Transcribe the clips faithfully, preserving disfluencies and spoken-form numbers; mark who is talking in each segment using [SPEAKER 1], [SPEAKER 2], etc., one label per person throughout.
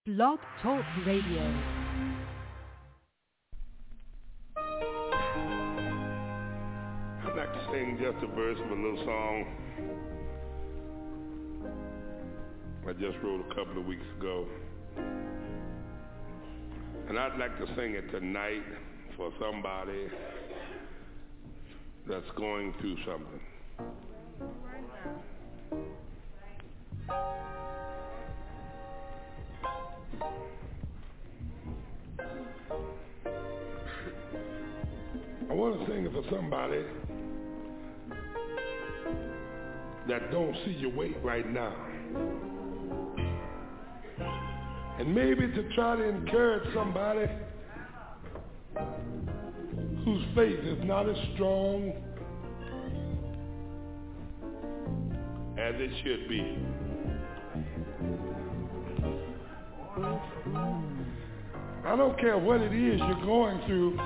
[SPEAKER 1] Blog Talk Radio.
[SPEAKER 2] I'd like to sing just a verse of a little song I just wrote a couple of weeks ago. And I'd like to sing it tonight for somebody that's going through something. I want to sing it for somebody that don't see your weight right now. And maybe to try to encourage somebody whose faith is not as strong as it should be. I don't care what it is you're going through.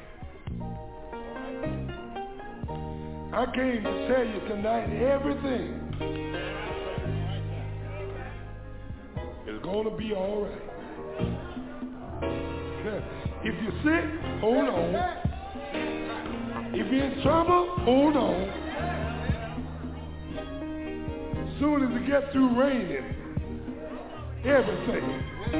[SPEAKER 2] I came to tell you tonight everything is going to be all right. If you're sick, hold on. If you're in trouble, hold on. As soon as it gets through raining, everything.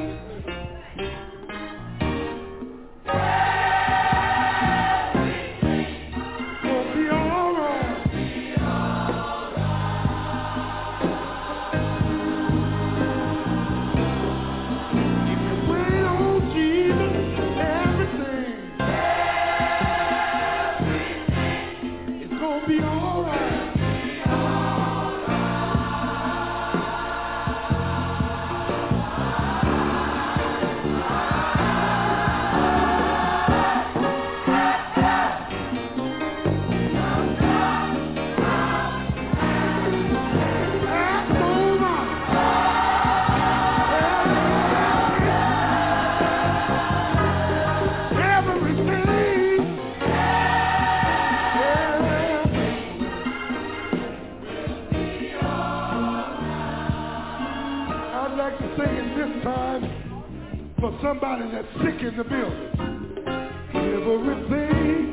[SPEAKER 2] Somebody that's sick in the building. Everything.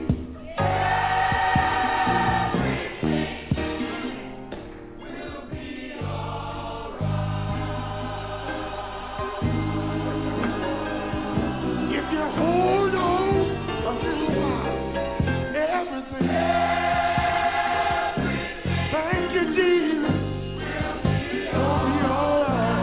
[SPEAKER 2] Will be alright. If you hold on a little while, everything. Everything. Thank you, Jesus. Will be alright.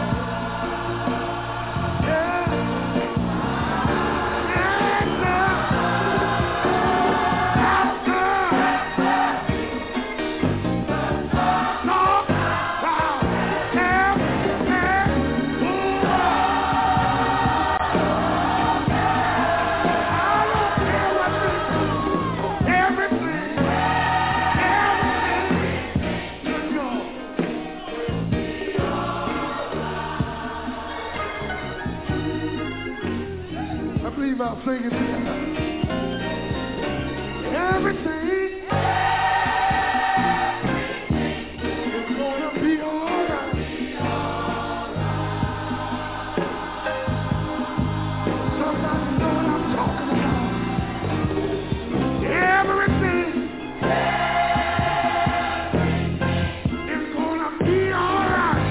[SPEAKER 2] I'll sing it together. Everything is gonna be alright. Somebody know what I'm talking about. Everything is gonna be alright.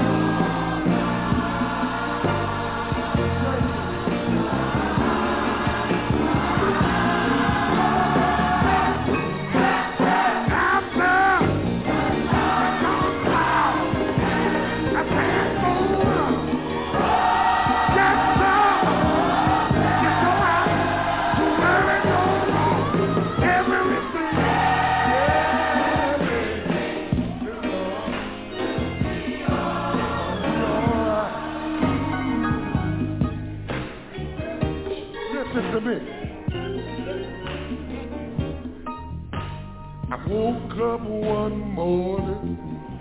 [SPEAKER 2] I woke up one morning,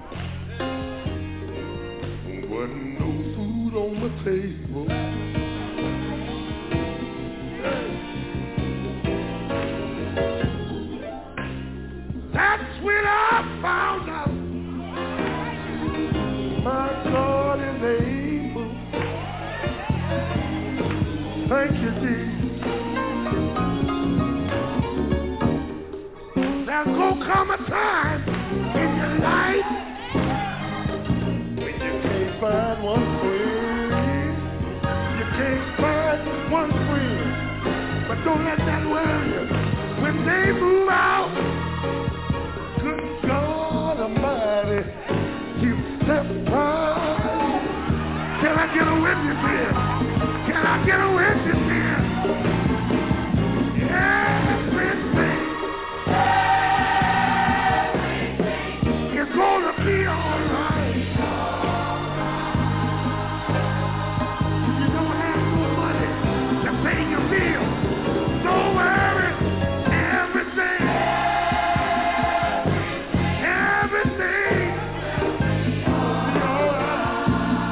[SPEAKER 2] wasn't no food on the table. That's when I found out my God is able. Thank you, Jesus. There's gonna come a time in your life when you can't find one friend. You can't find one friend. But don't let that worry you. When they move out, good God Almighty, you step right. Can I get a witness here? Can I get a witness here? Everything, everything is gonna be alright. If you don't have no money to pay your bills, don't worry. Everything, everything is alright.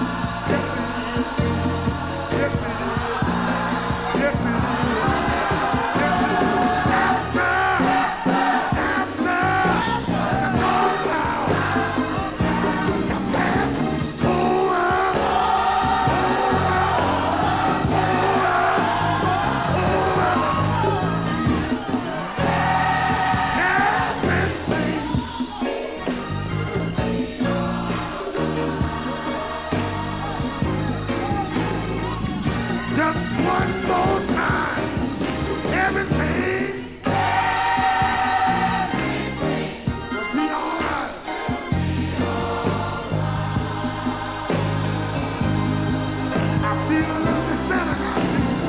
[SPEAKER 2] Yes, it is. Yes, it is. Yes, it is. Yes, it is. After, after the storm cloud, the path over, just one more time, everything will be alright. I feel a little bit better now.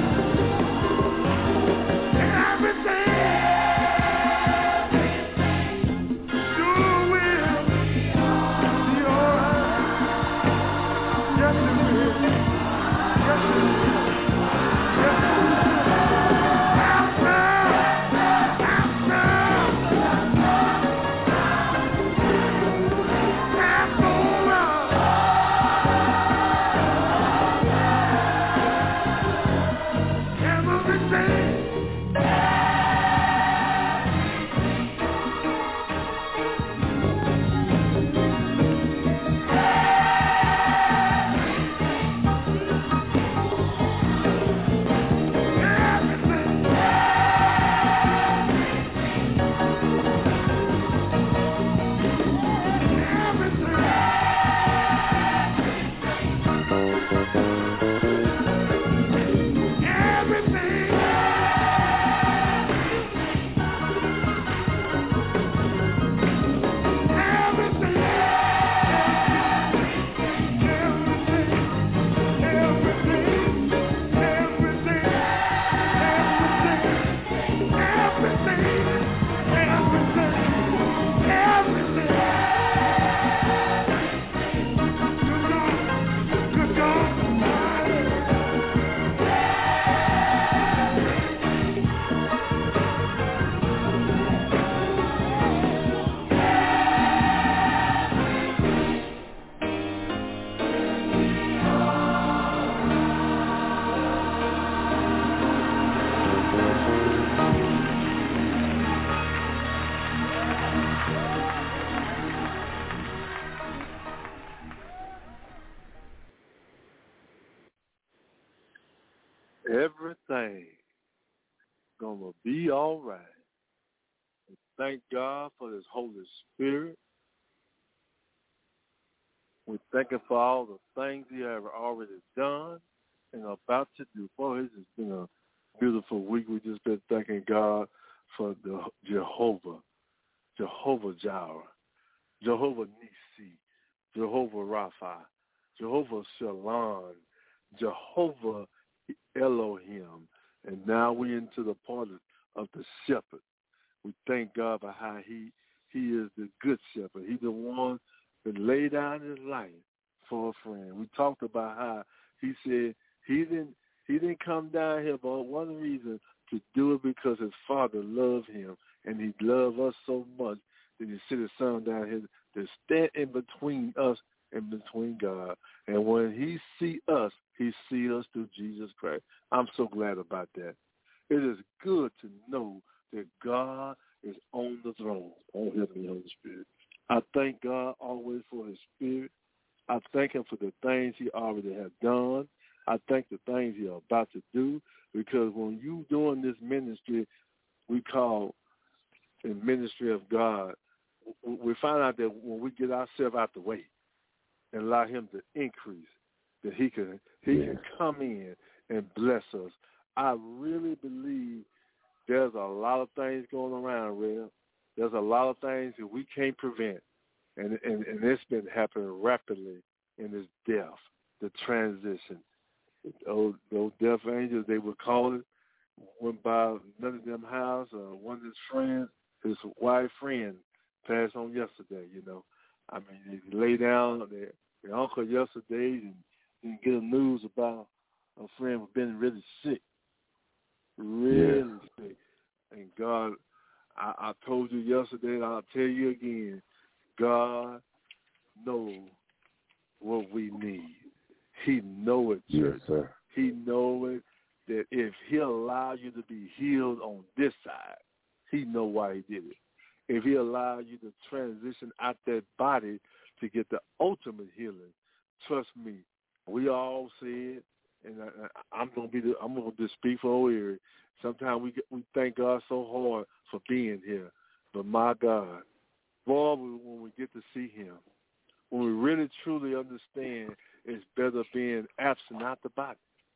[SPEAKER 2] Everything sure will be alright. Yes, it will. Yes, it will. Yes, it will. After, after, Passover, everything.
[SPEAKER 3] Everything gonna be all right. And thank God for His Holy Spirit. We thank Him for all the things He has already done and about to do. Boy, this has been a beautiful week. We just been thanking God for the Jehovah, Jehovah Jireh, Jehovah Nisi, Jehovah Rapha, Jehovah Shalom, Jehovah Elohim. And now we're into the part of, of the shepherd. We thank God for how he he is the good shepherd. He's the one that laid down his life for a friend. We talked about how he said he didn't he didn't come down here for one reason, to do it because his Father loved him, and he loved us so much that he sent his Son down here to stand in between us and between God. And when he see us, he see us through Jesus Christ. I'm so glad about that. It is good to know that God is on the throne. Oh, help me, Holy Spirit. I thank God always for his Spirit. I thank him for the things he already has done. I thank the things you're about to do, because when you doing this ministry, we call in ministry of God, we find out that when we get ourselves out the way and allow him to increase, that he can he yeah. can come in and bless us. I really believe there's a lot of things going around, Rev. There's a lot of things that we can't prevent, and and, and it's been happening rapidly in this death, the transition. Those, those death angels, they would call it, went by none of them house. Uh, one of his friends, his wife friend, passed on yesterday, you know. I mean, they lay down their, their uncle yesterday and didn't get the news about a friend was been really sick, really yeah. sick. And God, I, I told you yesterday, and I'll tell you again, God knows what we need. He know it, church.
[SPEAKER 4] Yes, sir.
[SPEAKER 3] He know it, that if he allow you to be healed on this side, he know why he did it. If he allow you to transition out that body to get the ultimate healing, trust me, we all see it, and I, I'm gonna be the, I'm gonna just speak for O'Eary. Sometimes we we thank God so hard for being here, but my God, boy, when we get to see him, when we really truly understand, it's better being absent out the body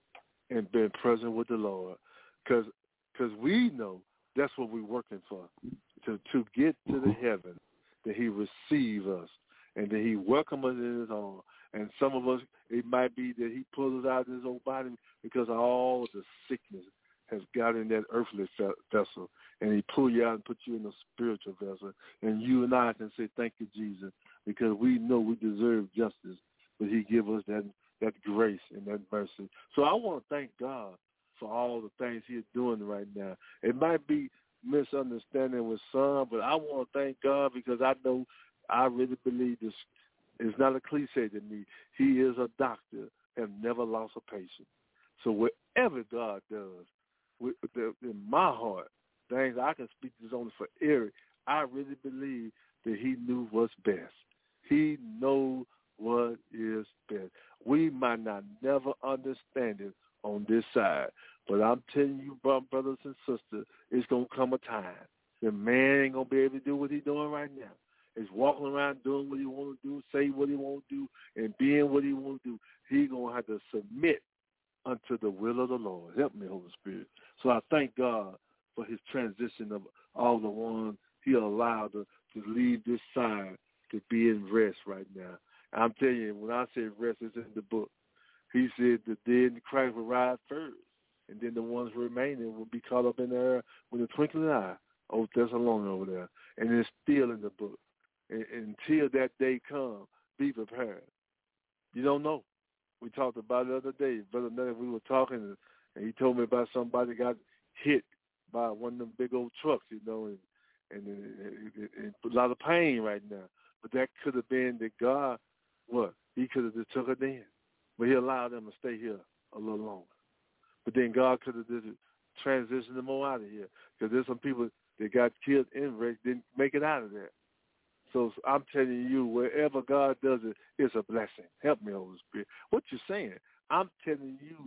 [SPEAKER 3] and being present with the Lord, because because we know that's what we're working for, to to get to the heaven, that he receive us and that he welcome us in his arms. And some of us, it might be that he pulls us out of his own body because of all the sickness has got in that earthly vessel, and he pull you out and put you in a spiritual vessel. And you and I can say, thank you, Jesus, because we know we deserve justice, but he give us that, that grace and that mercy. So I want to thank God for all the things he's doing right now. It might be misunderstanding with some, but I want to thank God because I know, I really believe this. It's not a cliche to me. He is a doctor and never lost a patient. So whatever God does, with, in my heart, things I can speak this only for Eric, I really believe that he knew what's best. He knows what is best. We might not never understand it on this side, but I'm telling you, brothers and sisters, it's going to come a time. The man ain't going to be able to do what he's doing right now. Is walking around doing what he want to do, say what he want to do, and being what he want to do. He's going to have to submit unto the will of the Lord. Help me, Holy Spirit. So I thank God for his transition of all the ones he allowed to, to leave this side to be in rest right now. I'm telling you, when I say rest, it's in the book. He said the dead in Christ will rise first, and then the ones remaining will be caught up in the air with a twinkling eye. Old Thessalonians over there. And it's still in the book. Until that day comes, be prepared. You don't know. We talked about it the other day. Brother Ned, we were talking, and he told me about somebody got hit by one of them big old trucks, you know, and, and, and, and a lot of pain right now. But that could have been that God, what? He could have just took it in. But he allowed them to stay here a little longer. But then God could have just transitioned them all out of here. Because there's some people that got killed in wreck, didn't make it out of there. So I'm telling you, wherever God does it, it's a blessing. Help me, Holy Spirit. What you're saying, I'm telling you,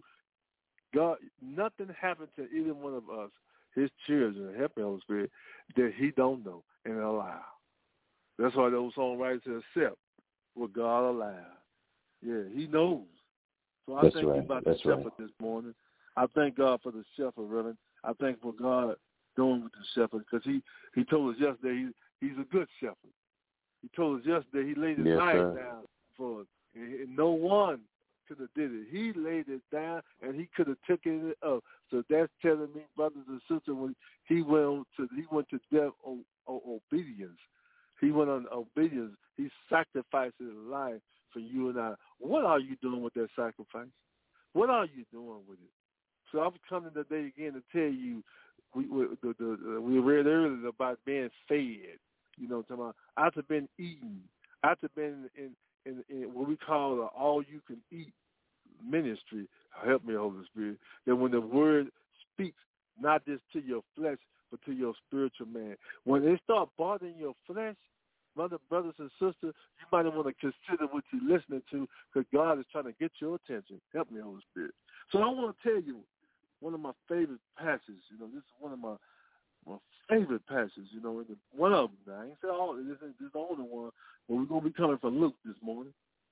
[SPEAKER 3] God, nothing happened to either one of us, his children, help me, Holy Spirit, that he don't know and allow. That's why those songwriters accept what God allowed. Yeah, he knows. So I
[SPEAKER 4] That's
[SPEAKER 3] thank
[SPEAKER 4] right.
[SPEAKER 3] you about
[SPEAKER 4] That's
[SPEAKER 3] the
[SPEAKER 4] right.
[SPEAKER 3] shepherd this morning. I thank God for the shepherd, Reverend. I thank for God doing with the shepherd, because he, he told us yesterday he, he's a good shepherd. He told us yesterday he laid his
[SPEAKER 4] yes,
[SPEAKER 3] life
[SPEAKER 4] sir.
[SPEAKER 3] down for us. And no one could have did it. He laid it down, and he could have taken it up. So that's telling me, brothers and sisters, when he went on to he went to death on, on obedience. He went on obedience. He sacrificed his life for you and I. What are you doing with that sacrifice? What are you doing with it? So I'm coming today again to tell you, we we, the, the, we read earlier about being fed. You know, talking about after been eaten, after been in, in, in what we call the all-you-can-eat ministry. Help me, Holy Spirit. That when the word speaks, not just to your flesh, but to your spiritual man. When it start bothering your flesh, Mother, brothers and sisters, you might want to consider what you're listening to because God is trying to get your attention. Help me, Holy Spirit. So I want to tell you one of my favorite passages. You know, this is one of my my favorite passages. You know, one of them. Now, I ain't say all. This is, this is the only one, but we're gonna be coming from Luke this morning.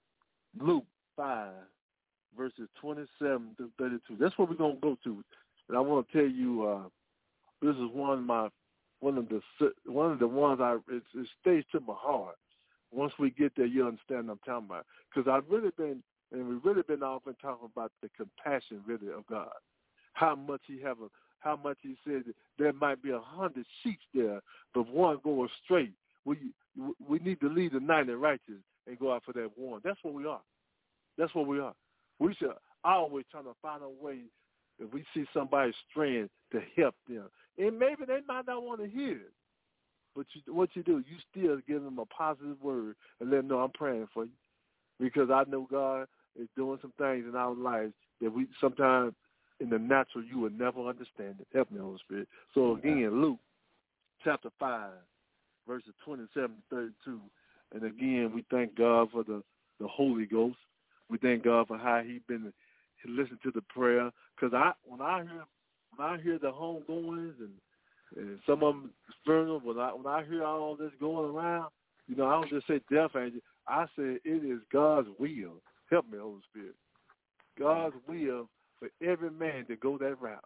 [SPEAKER 3] Luke five, verses twenty-seven through thirty-two. That's what we're gonna go to. And I want to tell you, uh, this is one of my one of the one of the ones I it, it stays to my heart. Once we get there, you understand what I'm talking about. Because I've really been, and we've really been often talking about the compassion, really, of God. How much He have a, how much He said that there might be a hundred sheep there, but one go astray. We we need to leave the ninety righteous and go out for that one. That's what we are. That's what we are. We should always try to find a way if we see somebody straying to help them. And maybe they might not want to hear it. But you, what you do, you still give them a positive word and let them know I'm praying for you. Because I know God is doing some things in our lives that we sometimes in the natural you would never understand it. Help me, Holy Spirit. So again, Luke chapter five, verses twenty-seven to thirty-two. And again, we thank God for the, the Holy Ghost. We thank God for how He been listening to the prayer. Because I when I hear when I hear the homegoings and And some of them funeral, when I when I hear all this going around, you know, I don't just say death angel. I say it is God's will. Help me, Holy Spirit. God's will for every man to go that route.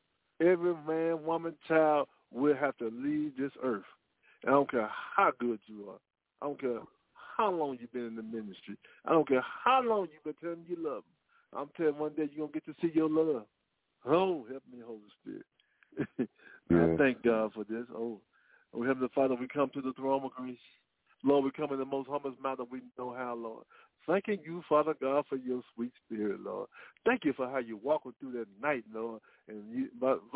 [SPEAKER 3] Every man, woman, child will have to leave this earth. And I don't care how good you are. I don't care how long you've been in the ministry. I don't care how long you've been telling you love them. I'm telling you one day you're going to get to see your love. Oh, help me, Holy Spirit. Yeah. I thank God for this. Oh, oh, Heavenly Father, we come to the throne of grace. Lord, we come in the most humblest manner we know how, Lord. Thanking you, Father God, for your sweet spirit, Lord. Thank you for how you walking through that night, Lord. And you,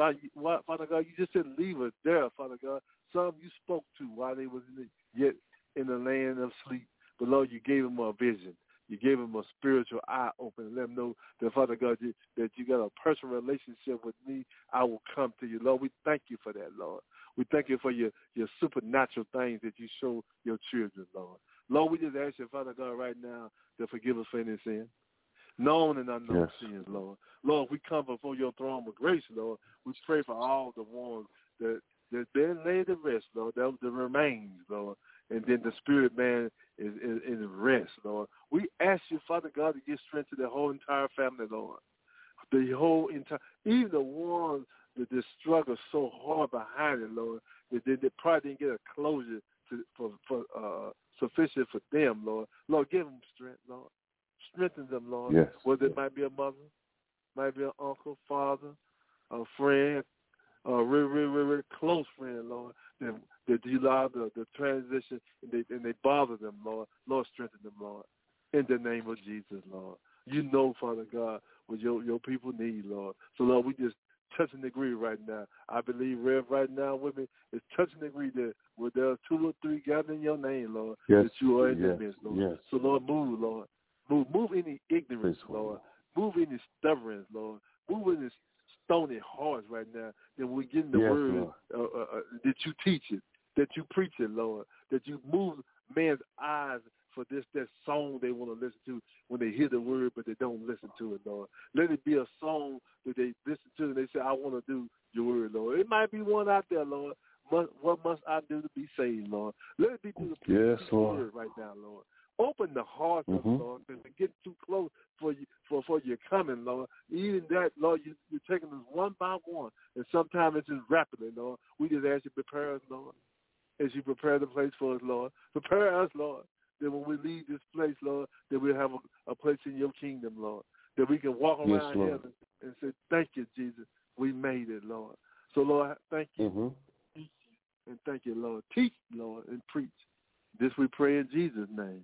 [SPEAKER 3] Father God, you just didn't leave us there, Father God. Some you spoke to while they was in the, yet in the land of sleep. But, Lord, you gave them a vision. You gave them a spiritual eye open and let them know that, Father God, you, that you got a personal relationship with me. I will come to you. Lord, we thank you for that, Lord. We thank you for your, your supernatural things that you show your children, Lord. Lord, we just ask you, Father God, right now to forgive us for any sin, known and unknown yes. sins, Lord. Lord, we come before your throne of grace, Lord. We pray for all the ones that that been laid to rest, Lord, that the remains, Lord. And then the spirit man is in rest, Lord. We ask you, Father God, to give strength to the whole entire family, Lord. The whole entire, even the ones that just struggle so hard behind it, Lord, that they, they probably didn't get a closure to, for, for uh, sufficient for them, Lord. Lord, give them strength, Lord. Strengthen them, Lord.
[SPEAKER 4] Yes.
[SPEAKER 3] Whether it might be a mother, might be an uncle, father, a friend, a really, really, really, really close friend, Lord, that, that you allow the, the transition and they, and they bother them, Lord. Lord, strengthen them, Lord. In the name of Jesus, Lord. You know, Father God, what your, your people need, Lord. So, Lord, we just touch and agree right now. I believe Rev right now with me is touch and agree that where there are two or three gathered in your name, Lord,
[SPEAKER 4] yes.
[SPEAKER 3] that you are in
[SPEAKER 4] yes.
[SPEAKER 3] the midst, Lord.
[SPEAKER 4] Yes.
[SPEAKER 3] So, Lord, move, Lord. Move, move any ignorance,
[SPEAKER 4] Please,
[SPEAKER 3] Lord. Move any stubbornness, Lord. Move any stony hearts right now, that we get in the
[SPEAKER 4] yes,
[SPEAKER 3] word, uh, uh, uh, that you teach it, that you preach it, Lord, that you move man's eyes for this, that song they want to listen to when they hear the word, but they don't listen to it, Lord. Let it be a song that they listen to and they say, I want to do your word, Lord. It might be one out there, Lord. Must, what must I do to be saved, Lord? Let it be through the
[SPEAKER 4] yes,
[SPEAKER 3] Lord. word right now, Lord. Open the hearts
[SPEAKER 4] mm-hmm.
[SPEAKER 3] of Lord, and get too close for you for, for your coming, Lord. Even that, Lord, you, you're taking us one by one, and sometimes it's just rapidly, Lord. We just ask you to prepare us, Lord, as you prepare the place for us, Lord. Prepare us, Lord, that when we leave this place, Lord, that we'll have a, a place in your kingdom, Lord, that we can walk around
[SPEAKER 4] yes,
[SPEAKER 3] heaven and say, thank you, Jesus. We made it, Lord. So, Lord, thank you.
[SPEAKER 4] Mm-hmm.
[SPEAKER 3] Teach and thank you, Lord. Teach, Lord, and preach. This we pray in Jesus' name.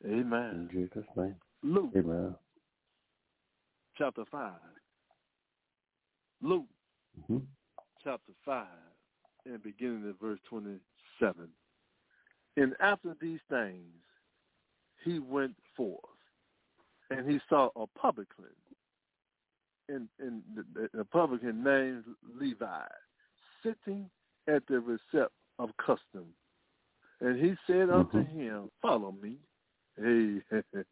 [SPEAKER 3] Amen.
[SPEAKER 4] In Jesus' name.
[SPEAKER 3] Luke.
[SPEAKER 4] Amen.
[SPEAKER 3] Chapter five. Luke.
[SPEAKER 4] Mm-hmm.
[SPEAKER 3] Chapter five. And beginning at verse twenty-seven. And after these things, he went forth, and he saw a publican, and, and the, the publican named Levi, sitting at the receipt of custom, And he said
[SPEAKER 4] mm-hmm.
[SPEAKER 3] unto him, follow me. Hey.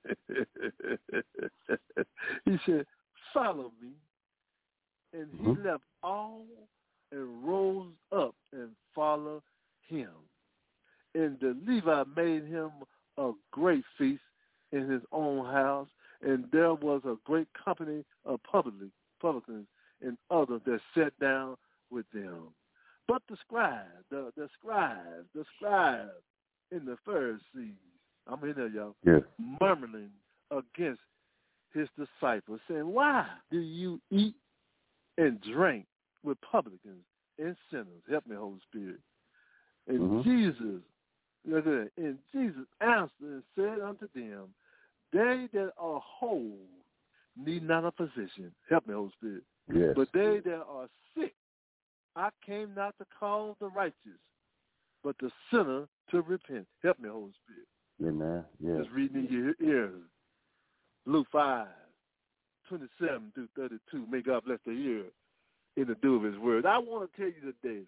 [SPEAKER 3] He said, follow me. And he
[SPEAKER 4] mm-hmm.
[SPEAKER 3] left all and rose up and followed him. And the Levi made him a great feast in his own house, and there was a great company of publicans and others that sat down with them. But the scribes, the, the scribes, the scribes and the Pharisees, I'm in there, y'all,
[SPEAKER 4] yes.
[SPEAKER 3] murmuring against his disciples, saying, why do you eat and drink with publicans and sinners? Help me, Holy Spirit. And
[SPEAKER 4] mm-hmm.
[SPEAKER 3] Jesus, look at that, and Jesus answered and said unto them, they that are whole need not a physician. Help me, Holy Spirit.
[SPEAKER 4] Yes.
[SPEAKER 3] But they that are sick, I came not to call the righteous, but the sinner to repent. Help me, Holy Spirit.
[SPEAKER 4] Amen. Yes.
[SPEAKER 3] Just reading in your ears. Luke five, twenty-seven through thirty-two. May God bless the ear in the do of his word. I want to tell you today,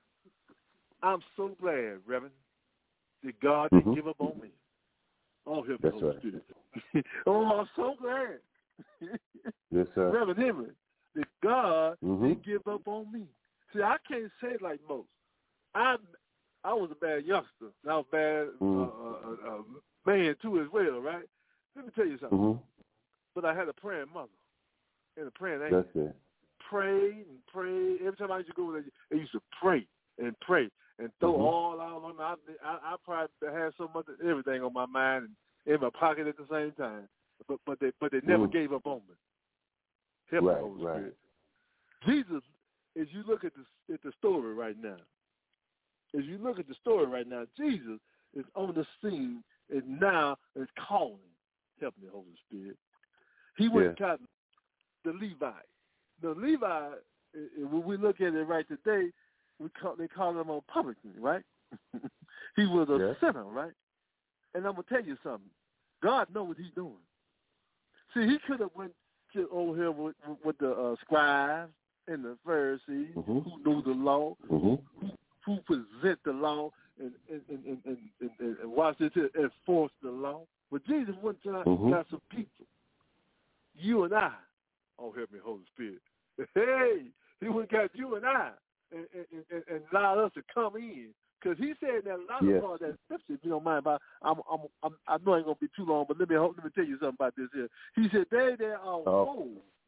[SPEAKER 3] I'm so glad, Reverend, that God didn't
[SPEAKER 4] mm-hmm.
[SPEAKER 3] give up on me. Oh, help
[SPEAKER 4] That's
[SPEAKER 3] me, Holy
[SPEAKER 4] right.
[SPEAKER 3] Spirit. Oh, I'm so glad.
[SPEAKER 4] Yes, sir.
[SPEAKER 3] Reverend Henry, that God
[SPEAKER 4] mm-hmm.
[SPEAKER 3] didn't give up on me. See, I can't say it like most. I I was a bad youngster. And I was a bad
[SPEAKER 4] mm-hmm.
[SPEAKER 3] uh, uh, uh, man, too, as well, right? Let me tell you something.
[SPEAKER 4] Mm-hmm.
[SPEAKER 3] But I had a praying mother and a praying angel.
[SPEAKER 4] That's it.
[SPEAKER 3] Prayed and prayed. Every time I used to go there, they used to pray and pray and throw
[SPEAKER 4] mm-hmm.
[SPEAKER 3] all out on me. I, I, I probably had so much of everything on my mind and in my pocket at the same time. But but they but they never
[SPEAKER 4] mm.
[SPEAKER 3] gave up on me. Help
[SPEAKER 4] right,
[SPEAKER 3] me, Holy
[SPEAKER 4] right.
[SPEAKER 3] Spirit. Jesus, as you look at the at the story right now, as you look at the story right now, Jesus is on the scene and now is calling. Help me, Holy Spirit. He went
[SPEAKER 4] yeah.
[SPEAKER 3] and got the Levi. The Levi, when we look at it right today, we call, they call him a publican, right? He was a
[SPEAKER 4] yeah.
[SPEAKER 3] sinner, right? And I'm gonna tell you something. God knows what He's doing. See, He could have went to over here with, with the uh, scribes and the Pharisees
[SPEAKER 4] mm-hmm.
[SPEAKER 3] who knew the law,
[SPEAKER 4] mm-hmm.
[SPEAKER 3] who, who present the law and and and and, and, and, and watch it to enforce the law. But Jesus went to
[SPEAKER 4] mm-hmm.
[SPEAKER 3] got some people. You and I. Oh, help me, Holy Spirit. Hey, He went and got you and I and, and, and, and allowed us to come in. Because He said that a lot
[SPEAKER 4] yes.
[SPEAKER 3] of part of that scripture, if you don't mind, about, I'm, I'm, I'm, I know it ain't going to be too long, but let me let me tell you something about this here. He said, they that are whole,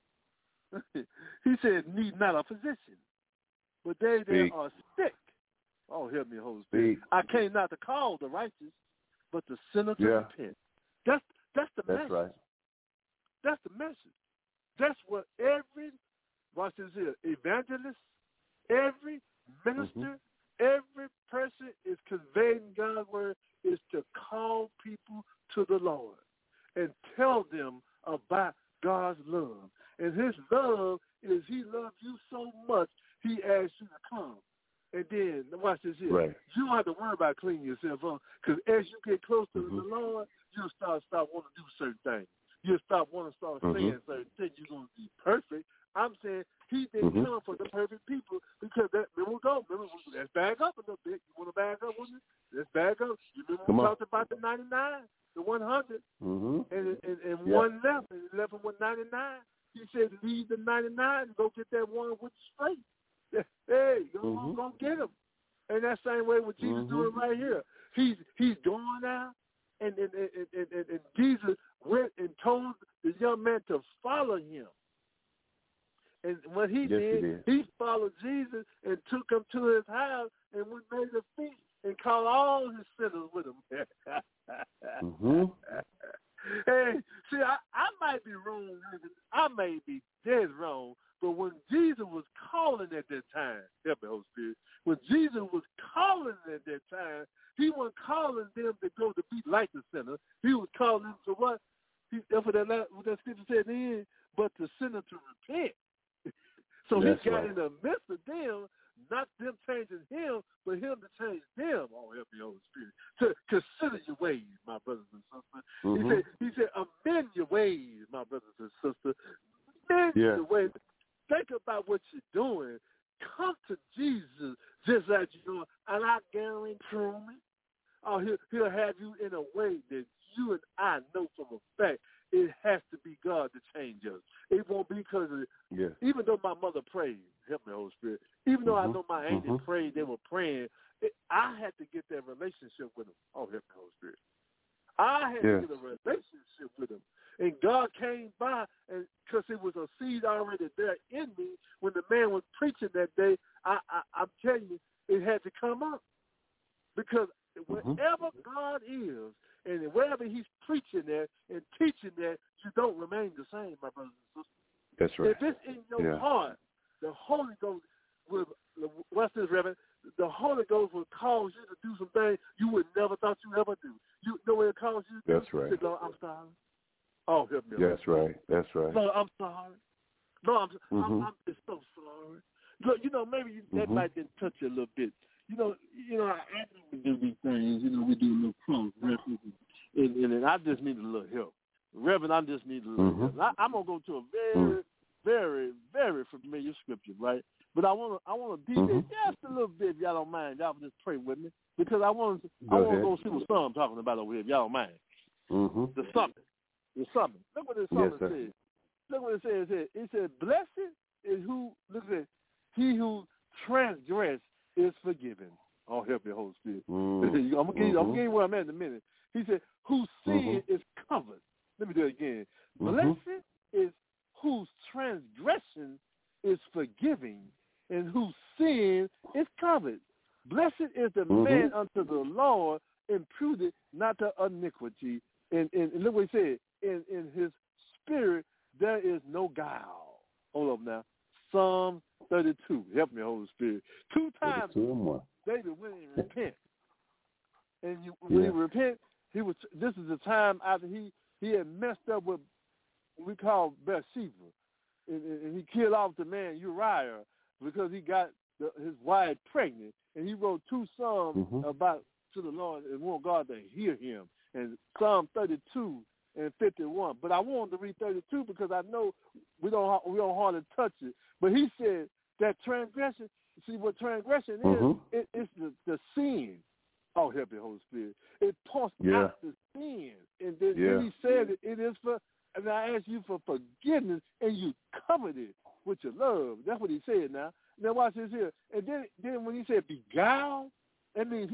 [SPEAKER 3] He said, need not a physician, but they that
[SPEAKER 4] Speak.
[SPEAKER 3] are sick. Oh, help me, Holy Spirit.
[SPEAKER 4] Speak.
[SPEAKER 3] I came not to call the righteous, but the sinner to
[SPEAKER 4] yeah.
[SPEAKER 3] repent. That's, that's the
[SPEAKER 4] That's
[SPEAKER 3] message.
[SPEAKER 4] right.
[SPEAKER 3] That's the message. That's what every, watch this here, evangelist, every minister, mm-hmm. every person is conveying God's word is to call people to the Lord and tell them about God's love. And His love is He loves you so much, He asks you to come. And then, watch this here.
[SPEAKER 4] Right.
[SPEAKER 3] You don't have to worry about cleaning yourself up because as you get close to
[SPEAKER 4] mm-hmm.
[SPEAKER 3] the Lord, you'll start, start wanting to do certain things. You'll stop wanting to start
[SPEAKER 4] mm-hmm.
[SPEAKER 3] saying certain things. You're going to be perfect. I'm saying He didn't
[SPEAKER 4] mm-hmm.
[SPEAKER 3] come for the perfect people because that, remember, we go. Remember, let's back up a little bit. You want to back up with me? Let's back up. You remember
[SPEAKER 4] Come
[SPEAKER 3] we
[SPEAKER 4] on.
[SPEAKER 3] talked about the ninety-nine, the one hundred,
[SPEAKER 4] mm-hmm.
[SPEAKER 3] and, and, and
[SPEAKER 4] yep.
[SPEAKER 3] one left, and left with ninety-nine. He said, leave the ninety-nine and go get that one with straight. Hey, go,
[SPEAKER 4] mm-hmm.
[SPEAKER 3] go get him. And that same way what Jesus
[SPEAKER 4] mm-hmm.
[SPEAKER 3] doing right here. He's he's going out, and and, and, and, and and Jesus went and told the young man to follow him. And what he,
[SPEAKER 4] yes,
[SPEAKER 3] did,
[SPEAKER 4] he did,
[SPEAKER 3] he followed Jesus and took him to his house and we made a feast and called all his sinners with him.
[SPEAKER 4] mm-hmm.
[SPEAKER 3] Hey, see, I, I might be wrong. I may be dead wrong. But when Jesus was calling at that time, help me, Holy Spirit, when Jesus was calling at that time, He wasn't calling them to go to be like the sinner. He was calling them to what? He, that's what that, what that scripture said in, but the sinner to repent. So
[SPEAKER 4] That's
[SPEAKER 3] He got
[SPEAKER 4] right.
[SPEAKER 3] in the midst of them, not them changing Him, but Him to change them. Oh, help me, Holy Spirit. To consider your ways, my brothers and sisters.
[SPEAKER 4] Mm-hmm.
[SPEAKER 3] He said, He said, amend your ways, my brothers and sisters. Amend
[SPEAKER 4] yeah.
[SPEAKER 3] your ways. Think about what you're doing. Come to Jesus just as you're doing, and I guarantee me, oh, he'll, he'll have you in a way that you and I know from a fact it has to be God to change us. It won't be because of,
[SPEAKER 4] yes.
[SPEAKER 3] even though my mother prayed, help me, Holy Spirit, even though
[SPEAKER 4] mm-hmm.
[SPEAKER 3] I know my auntie
[SPEAKER 4] mm-hmm.
[SPEAKER 3] prayed, they were praying, it, I had to get that relationship with him. Oh, help me, Holy Spirit. I had
[SPEAKER 4] yes.
[SPEAKER 3] to get a relationship with him. And God came by, and because it was a seed already there in me, when the man was preaching that day, I, I, I'm telling you, it had to come up. Because
[SPEAKER 4] mm-hmm.
[SPEAKER 3] wherever God is, and wherever he's preaching there and teaching there, you don't remain the same, my brothers and sisters.
[SPEAKER 4] That's right.
[SPEAKER 3] If it's in your
[SPEAKER 4] yeah.
[SPEAKER 3] heart, the Holy Ghost will, what's this, Reverend? The Holy Ghost will cause you to do some things you would never thought you ever do. You know what it calls you to
[SPEAKER 4] That's
[SPEAKER 3] do?
[SPEAKER 4] right.
[SPEAKER 3] You say, Lord, I'm sorry. Oh, help me.
[SPEAKER 4] That's right. That's right.
[SPEAKER 3] Lord, I'm sorry. Lord, I'm,
[SPEAKER 4] mm-hmm.
[SPEAKER 3] I'm, I'm just so sorry. Look, you know, maybe you, that
[SPEAKER 4] mm-hmm.
[SPEAKER 3] might didn't touch you a little bit. You know, you know, I, I know we do these things. You know, we do a little cross reference, and, and, and I just need a little help. Reverend, I just need a little
[SPEAKER 4] mm-hmm.
[SPEAKER 3] help. I, I'm gonna go to a very, mm-hmm. very, very familiar scripture, right? But I want to, I want to deviate
[SPEAKER 4] mm-hmm.
[SPEAKER 3] just a little bit, if y'all don't mind. Y'all just pray with me, because I want to,
[SPEAKER 4] go
[SPEAKER 3] I want to
[SPEAKER 4] ahead.
[SPEAKER 3] go see what Psalm talking about over here, if y'all don't mind.
[SPEAKER 4] Mm-hmm.
[SPEAKER 3] The summit, the summit. Look what the summit
[SPEAKER 4] yes,
[SPEAKER 3] says. Look what it says here. It said, "Blessed is who." Look at it. He who transgress is forgiven. Oh, help me, Holy Spirit.
[SPEAKER 4] Mm-hmm.
[SPEAKER 3] I'm gonna give you, I'm gonna give you where I'm at in a minute. He said, "Whose sin
[SPEAKER 4] mm-hmm.
[SPEAKER 3] is covered." Let me do it again.
[SPEAKER 4] Mm-hmm.
[SPEAKER 3] Blessed is whose transgression is forgiving, and whose sin is covered. Blessed is the
[SPEAKER 4] mm-hmm.
[SPEAKER 3] man unto the Lord, imputed not to iniquity. And, and, and look what he said. In, in his spirit there is no guile. Hold up now. Psalm thirty-two. Help me, Holy Spirit. Two times David went and repent. And you, when
[SPEAKER 4] yeah.
[SPEAKER 3] he repent, he was. This is the time after he, he had messed up with what we call Bathsheba. And, and, and he killed off the man Uriah because he got the, his wife pregnant. And he wrote two psalms
[SPEAKER 4] mm-hmm.
[SPEAKER 3] about to the Lord and want God to hear him. And Psalm thirty-two and fifty-one. But I wanted to read thirty-two because I know we don't we don't hardly touch it. But he said that transgression. See what transgression is?
[SPEAKER 4] Mm-hmm.
[SPEAKER 3] It, it's the, the sin. Oh, help me, Holy Spirit. It points
[SPEAKER 4] yeah.
[SPEAKER 3] out the sin, and then,
[SPEAKER 4] yeah.
[SPEAKER 3] then he said it, it is for. And I asked you for forgiveness, and you covered it with your love. That's what he said. Now, now watch this here. And then, then when he said beguile, that means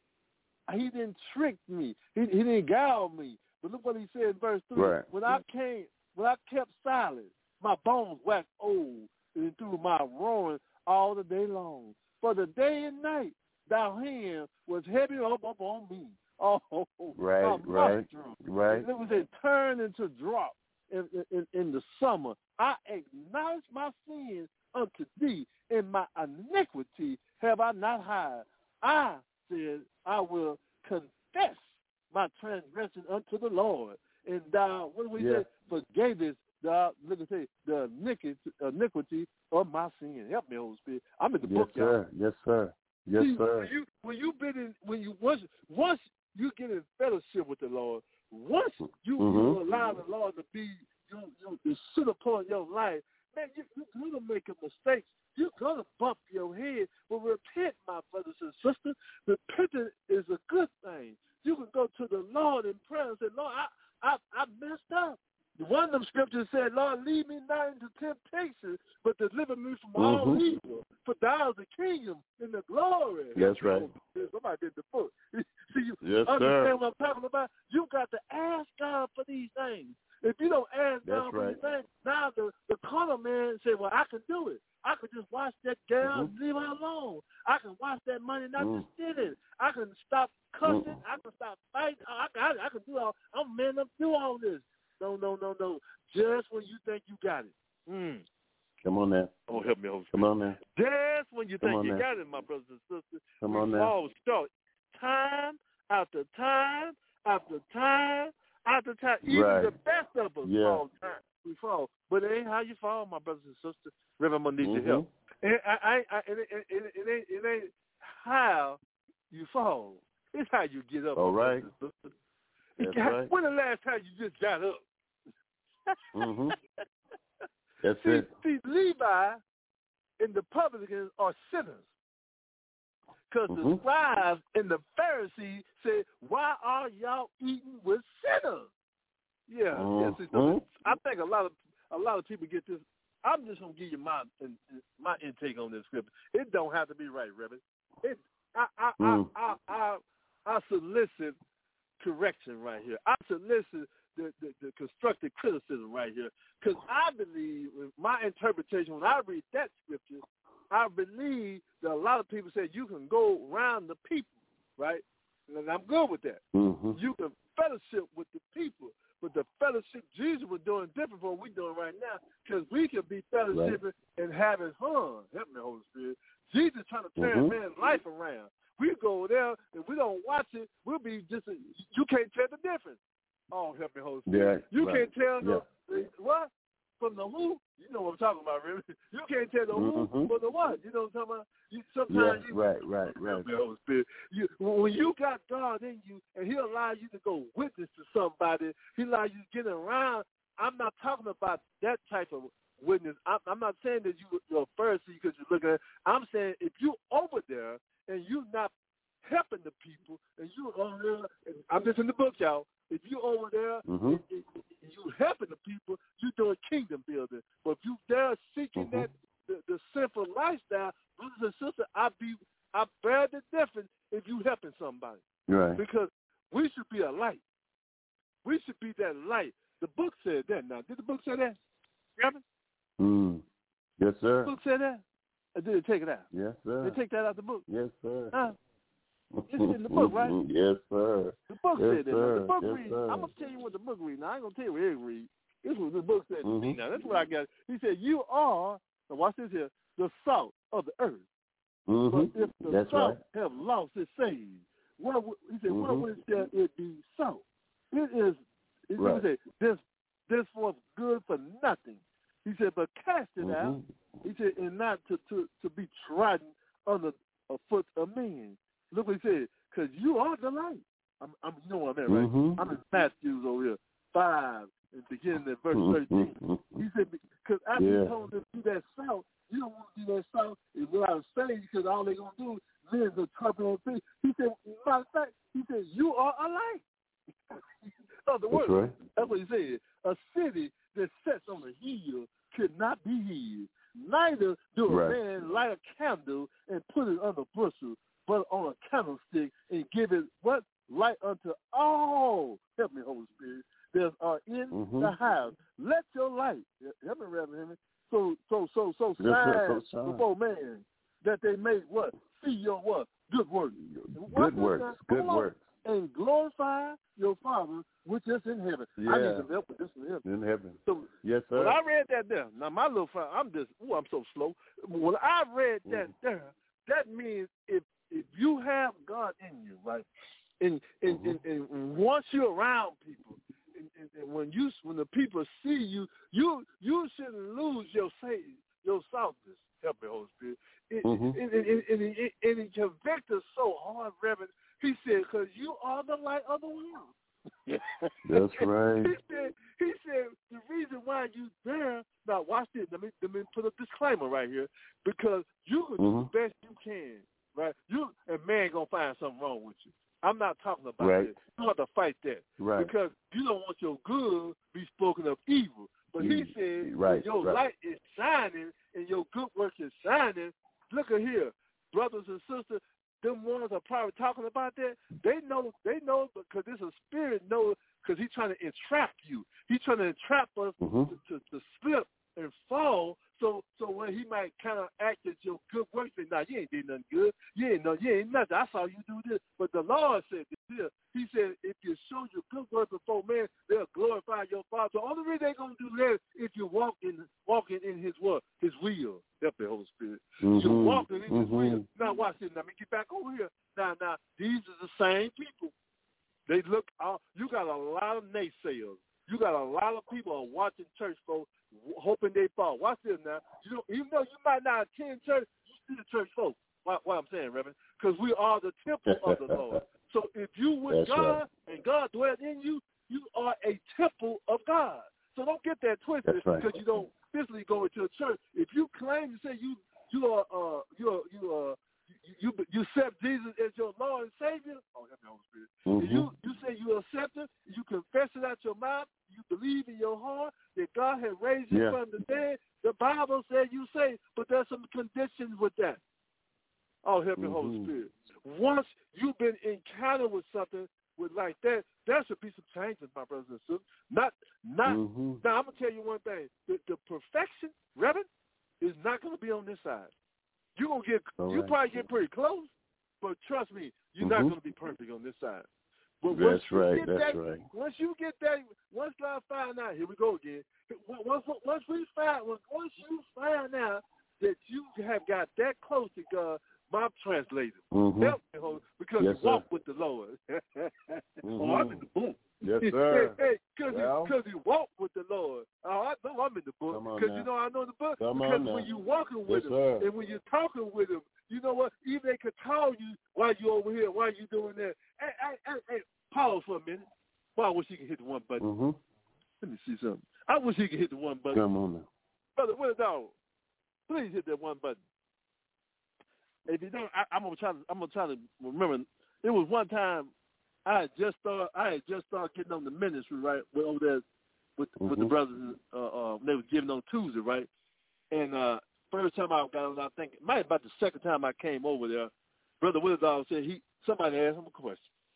[SPEAKER 3] he, he didn't trick me. He, he didn't guile me. But look what he said in verse three.
[SPEAKER 4] Right.
[SPEAKER 3] When I came, when I kept silent, my bones waxed old, and through my roaring all the day long. For the day and night, thy hand was heavy up, up on me. Oh,
[SPEAKER 4] right, right, right.
[SPEAKER 3] It was a turn into drop in, in, in the summer. I acknowledge my sins unto thee, and my iniquity have I not hid. I said, I will confess my transgression unto the Lord, and thou, what do we
[SPEAKER 4] yeah.
[SPEAKER 3] say, forgavest the, look at say, the iniquity, iniquity of my sin. Help me, Holy Spirit. I'm in the
[SPEAKER 4] yes,
[SPEAKER 3] book,
[SPEAKER 4] sir.
[SPEAKER 3] y'all.
[SPEAKER 4] Yes, sir. Yes,
[SPEAKER 3] See,
[SPEAKER 4] sir.
[SPEAKER 3] When you when you been in when you once once you get in fellowship with the Lord, once you,
[SPEAKER 4] mm-hmm.
[SPEAKER 3] you allow the Lord to be your, your the sit upon your life, man, you, you're gonna make a mistake. You're gonna bump your head. But repent, my brothers and sisters. Repentance is a good thing. You can go to the Lord in prayer and say, Lord, I I, I messed up. One of them scriptures said, Lord, lead me not into temptation, but deliver me from
[SPEAKER 4] mm-hmm.
[SPEAKER 3] all evil. For thou is the kingdom and the glory.
[SPEAKER 4] That's right.
[SPEAKER 3] Somebody did the book. See, you
[SPEAKER 4] yes,
[SPEAKER 3] understand
[SPEAKER 4] sir.
[SPEAKER 3] what I'm talking about? You got to ask God for these things. If you don't ask
[SPEAKER 4] That's
[SPEAKER 3] God for
[SPEAKER 4] right.
[SPEAKER 3] these things, now the, the carnal man say, well, I can do it. I can just watch that girl
[SPEAKER 4] mm-hmm.
[SPEAKER 3] and leave her alone. I can watch that money and not
[SPEAKER 4] mm.
[SPEAKER 3] just steal it. I can stop cussing.
[SPEAKER 4] Mm.
[SPEAKER 3] I can stop fighting. I, I, I can do all. I'm man enough to do all this. No, no, no, no. Just when you think you got it. Mm.
[SPEAKER 4] Come on now.
[SPEAKER 3] Oh, help me, Holy Spirit.
[SPEAKER 4] Come on now.
[SPEAKER 3] Just when you
[SPEAKER 4] Come
[SPEAKER 3] think you
[SPEAKER 4] now.
[SPEAKER 3] got it, my brothers and sisters,
[SPEAKER 4] Come
[SPEAKER 3] we
[SPEAKER 4] on now.
[SPEAKER 3] fall short. Time after time after time after time. Even
[SPEAKER 4] right.
[SPEAKER 3] the best of us
[SPEAKER 4] yeah.
[SPEAKER 3] fall time. We fall. But it ain't how you fall, my brothers and sisters. Reverend, I'm going to need
[SPEAKER 4] mm-hmm.
[SPEAKER 3] your help. And I, I, I, it, it, it, it, ain't, it ain't how you fall. It's how you get up.
[SPEAKER 4] All right.
[SPEAKER 3] That's
[SPEAKER 4] got, right.
[SPEAKER 3] When the last time you just got up?
[SPEAKER 4] mm-hmm. That's
[SPEAKER 3] see,
[SPEAKER 4] it.
[SPEAKER 3] See, Levi and the publicans are sinners. Because
[SPEAKER 4] mm-hmm.
[SPEAKER 3] the scribes and the Pharisees said, why are y'all eating with sinners? Yeah,
[SPEAKER 4] mm-hmm.
[SPEAKER 3] yeah. See, so I think a lot of a lot of people get this. I'm just gonna give you my my intake on this scripture. It don't have to be right, Reverend. It I I,
[SPEAKER 4] mm.
[SPEAKER 3] I, I I I solicit correction right here. I solicit the, the, the constructive criticism right here, because I believe, my interpretation when I read that scripture, I believe that a lot of people say you can go around the people, right? And I'm good with that.
[SPEAKER 4] Mm-hmm.
[SPEAKER 3] You can fellowship with the people. But the fellowship Jesus was doing different from what we're doing right now, because we can be fellowshipping right. and having fun. Help me, Holy Spirit. Jesus trying to turn
[SPEAKER 4] mm-hmm.
[SPEAKER 3] man's life around. We go there, and we don't watch it, we'll be just, a, you can't tell the difference. Oh, help me, Holy Spirit.
[SPEAKER 4] Yeah,
[SPEAKER 3] you
[SPEAKER 4] right.
[SPEAKER 3] can't tell
[SPEAKER 4] yeah.
[SPEAKER 3] the, what? From the who? You know what I'm talking about, really. You can't tell the who
[SPEAKER 4] mm-hmm.
[SPEAKER 3] from the what. You know what I'm talking about? You, sometimes
[SPEAKER 4] yeah,
[SPEAKER 3] you,
[SPEAKER 4] right, right, right.
[SPEAKER 3] Help me, Holy Spirit. You, when you got God in you, and He'll allow you to go witness to somebody, He allow you to get around. I'm not talking about that type of witness. I'm, I'm not saying that you, you're a Pharisee because you're looking at it. I'm saying if you over there and you're not helping the people, and you over there, and I'm just in the book, y'all. If you over there
[SPEAKER 4] mm-hmm.
[SPEAKER 3] and, and, and you helping the people, you're doing kingdom building. But if you there seeking
[SPEAKER 4] mm-hmm.
[SPEAKER 3] that the, the sinful lifestyle, brothers and sisters, I be I bear the difference if you helping somebody.
[SPEAKER 4] Right.
[SPEAKER 3] Because we should be a light. We should be that light. The book said that. Now, did the book say that? Reverend?
[SPEAKER 4] Mm. Yes, sir.
[SPEAKER 3] The book said that? Or did it take it out?
[SPEAKER 4] Yes, sir.
[SPEAKER 3] Did it take that out the book?
[SPEAKER 4] Yes, sir.
[SPEAKER 3] Huh? It's in the book, right?
[SPEAKER 4] Yes, sir.
[SPEAKER 3] The book
[SPEAKER 4] yes,
[SPEAKER 3] said that.
[SPEAKER 4] Sir.
[SPEAKER 3] The book
[SPEAKER 4] yes,
[SPEAKER 3] reads.
[SPEAKER 4] Sir.
[SPEAKER 3] I'm going to tell you what the book reads. Now, I ain't going to tell you what it reads. This is what the book said
[SPEAKER 4] mm-hmm.
[SPEAKER 3] to me. Now, that's what I got. He said, you are, now watch this here, the salt of the earth.
[SPEAKER 4] Mm-hmm.
[SPEAKER 3] But if the
[SPEAKER 4] that's
[SPEAKER 3] salt
[SPEAKER 4] right.
[SPEAKER 3] have lost its savor, what would, he said,
[SPEAKER 4] mm-hmm.
[SPEAKER 3] what would it be salt? It is, he
[SPEAKER 4] right.
[SPEAKER 3] said, this, this was good for nothing. He said, but cast it
[SPEAKER 4] mm-hmm.
[SPEAKER 3] out. He said, and not to, to, to be trodden under a foot of men. Look what he said, because you are the light. I'm, I'm, you know what I meant, right?
[SPEAKER 4] Mm-hmm.
[SPEAKER 3] I'm in Matthew over here, five, and beginning at verse thirteen. He said, because after
[SPEAKER 4] yeah.
[SPEAKER 3] he told them to do that salt, you don't want to do that salt without saying, because all they're going to do is live the turbulent thing. He said, matter of fact, he said, you are a light. Other words,
[SPEAKER 4] that's, right.
[SPEAKER 3] that's what he said. A city that sets on a hill could not be hid. Neither do a
[SPEAKER 4] right.
[SPEAKER 3] man light a candle and put it under a bushel, but on a candlestick, and give it what? Light unto all. Help me, Holy Spirit. That are in
[SPEAKER 4] mm-hmm.
[SPEAKER 3] the house. Let your light. Help me, Reverend Henry. So, so, so, so
[SPEAKER 4] yes,
[SPEAKER 3] shine
[SPEAKER 4] so
[SPEAKER 3] before man, that they may what? See your what? Good works.
[SPEAKER 4] Good works. Good works.
[SPEAKER 3] And glorify your Father which is in heaven.
[SPEAKER 4] Yeah.
[SPEAKER 3] I need some help with this in heaven.
[SPEAKER 4] In heaven.
[SPEAKER 3] So,
[SPEAKER 4] yes, sir.
[SPEAKER 3] when I read that there, now my little friend, I'm just, ooh, I'm so slow. When I read that mm. there, that means if if you have God in you, right, and and, mm-hmm. and, and once you're around people, and, and, and when you when the people see you, you you shouldn't lose your say, your softness. Help me, Holy Spirit. It,
[SPEAKER 4] mm-hmm.
[SPEAKER 3] and, and, and, and, it, and it convicts us so hard, Reverend. He said, because you are the light of the world.
[SPEAKER 4] That's right.
[SPEAKER 3] He said, he said, the reason why you there, now watch this, let me, let me put a disclaimer right here, because you can
[SPEAKER 4] mm-hmm.
[SPEAKER 3] do the best you can, right? You and man going to find something wrong with you. I'm not talking about
[SPEAKER 4] right.
[SPEAKER 3] that. You have to fight that.
[SPEAKER 4] Right.
[SPEAKER 3] Because you don't want your good be spoken of evil. But he said,
[SPEAKER 4] right.
[SPEAKER 3] your
[SPEAKER 4] right.
[SPEAKER 3] light is shining and your good work is shining. Look at here, brothers and sisters, them ones are probably talking about that. They know, they know because this a spirit knows, because he's trying to entrap you. He's trying to entrap us
[SPEAKER 4] mm-hmm.
[SPEAKER 3] to, to, to slip and fall. So, so when he might kind of act at your good work, say, "Nah, you ain't did nothing good. You ain't no, you ain't nothing. I saw you do this." But the Lord said this. He said, "If you show your good work before man, they'll glorify your Father." The only reason they're gonna do that is if you walk in, walking in His what, His will. Help the Holy Spirit.
[SPEAKER 4] Mm-hmm.
[SPEAKER 3] You're walking in His
[SPEAKER 4] mm-hmm.
[SPEAKER 3] will. Now watch this. Let me get back over here. Now, now these are the same people. They look out. You got a lot of naysayers. You got a lot of people are watching church folks, hoping they fall. Watch this now. You know, even though you might not attend church, you see the church folks. What, what I'm saying, Reverend, because we are the temple of the Lord. So if you with
[SPEAKER 4] That's
[SPEAKER 3] God
[SPEAKER 4] right.
[SPEAKER 3] and God dwells in you, you are a temple of God. So don't get that twisted
[SPEAKER 4] right.
[SPEAKER 3] because you don't physically go into a church. If you claim to say you you are uh you are you are you you accept Jesus as your Lord and Savior. Oh, help me, Holy Spirit.
[SPEAKER 4] Mm-hmm.
[SPEAKER 3] You you say you accept Him. You confess it out your mouth. You believe in your heart that God has raised you
[SPEAKER 4] Yeah.
[SPEAKER 3] from the dead. The Bible says you say, but there's some conditions with that. Oh, help me,
[SPEAKER 4] Mm-hmm.
[SPEAKER 3] Holy Spirit. Once you've been encountered with something with like that, there should be some changes, my brothers and sisters. Not, not.
[SPEAKER 4] Mm-hmm.
[SPEAKER 3] Now, I'm gonna tell you one thing: the, the perfection, Reverend, is not gonna be on this side. You're gonna get,
[SPEAKER 4] All
[SPEAKER 3] you
[SPEAKER 4] right.
[SPEAKER 3] probably get pretty close, but trust me, you're
[SPEAKER 4] Mm-hmm.
[SPEAKER 3] not gonna be perfect on this side. But
[SPEAKER 4] That's
[SPEAKER 3] once you
[SPEAKER 4] right.
[SPEAKER 3] get
[SPEAKER 4] That's
[SPEAKER 3] that,
[SPEAKER 4] right.
[SPEAKER 3] Once you get that, once I find out, here we go again. Once, once we find, once you find out that you have got that close to God, my translator,
[SPEAKER 4] Mm-hmm.
[SPEAKER 3] help me, Holy, because
[SPEAKER 4] Yes,
[SPEAKER 3] you walk
[SPEAKER 4] sir.
[SPEAKER 3] with the Lord.
[SPEAKER 4] Mm-hmm.
[SPEAKER 3] Oh, I'm in the book.
[SPEAKER 4] Yes, sir.
[SPEAKER 3] Hey, because
[SPEAKER 4] Well.
[SPEAKER 3] you, you walk with the Lord. Oh, I know I'm in the book.
[SPEAKER 4] Come on
[SPEAKER 3] Because
[SPEAKER 4] now.
[SPEAKER 3] you know I know the book.
[SPEAKER 4] Come
[SPEAKER 3] because
[SPEAKER 4] on now.
[SPEAKER 3] when you're walking with
[SPEAKER 4] Yes,
[SPEAKER 3] him
[SPEAKER 4] sir.
[SPEAKER 3] and when you're talking with him, you know what? Even they could call you while you're over here, while you're doing that. Hey, hey, hey, hey, pause for a minute. Well, I wish you could hit the one button.
[SPEAKER 4] Mm-hmm.
[SPEAKER 3] Let me see something. I wish you could hit the one button.
[SPEAKER 4] Come on now.
[SPEAKER 3] Brother, what dog? Please hit that one button. If you don't, I, I'm gonna try to. I'm gonna try to remember. It was one time I had just started. I had just started getting on the ministry, right, with, over there with
[SPEAKER 4] Mm-hmm.
[SPEAKER 3] with the brothers. Uh, uh, they was giving on Tuesday, right? And uh, first time I got on, I think it might have been about the second time I came over there. Brother Willardog said he somebody asked him a question,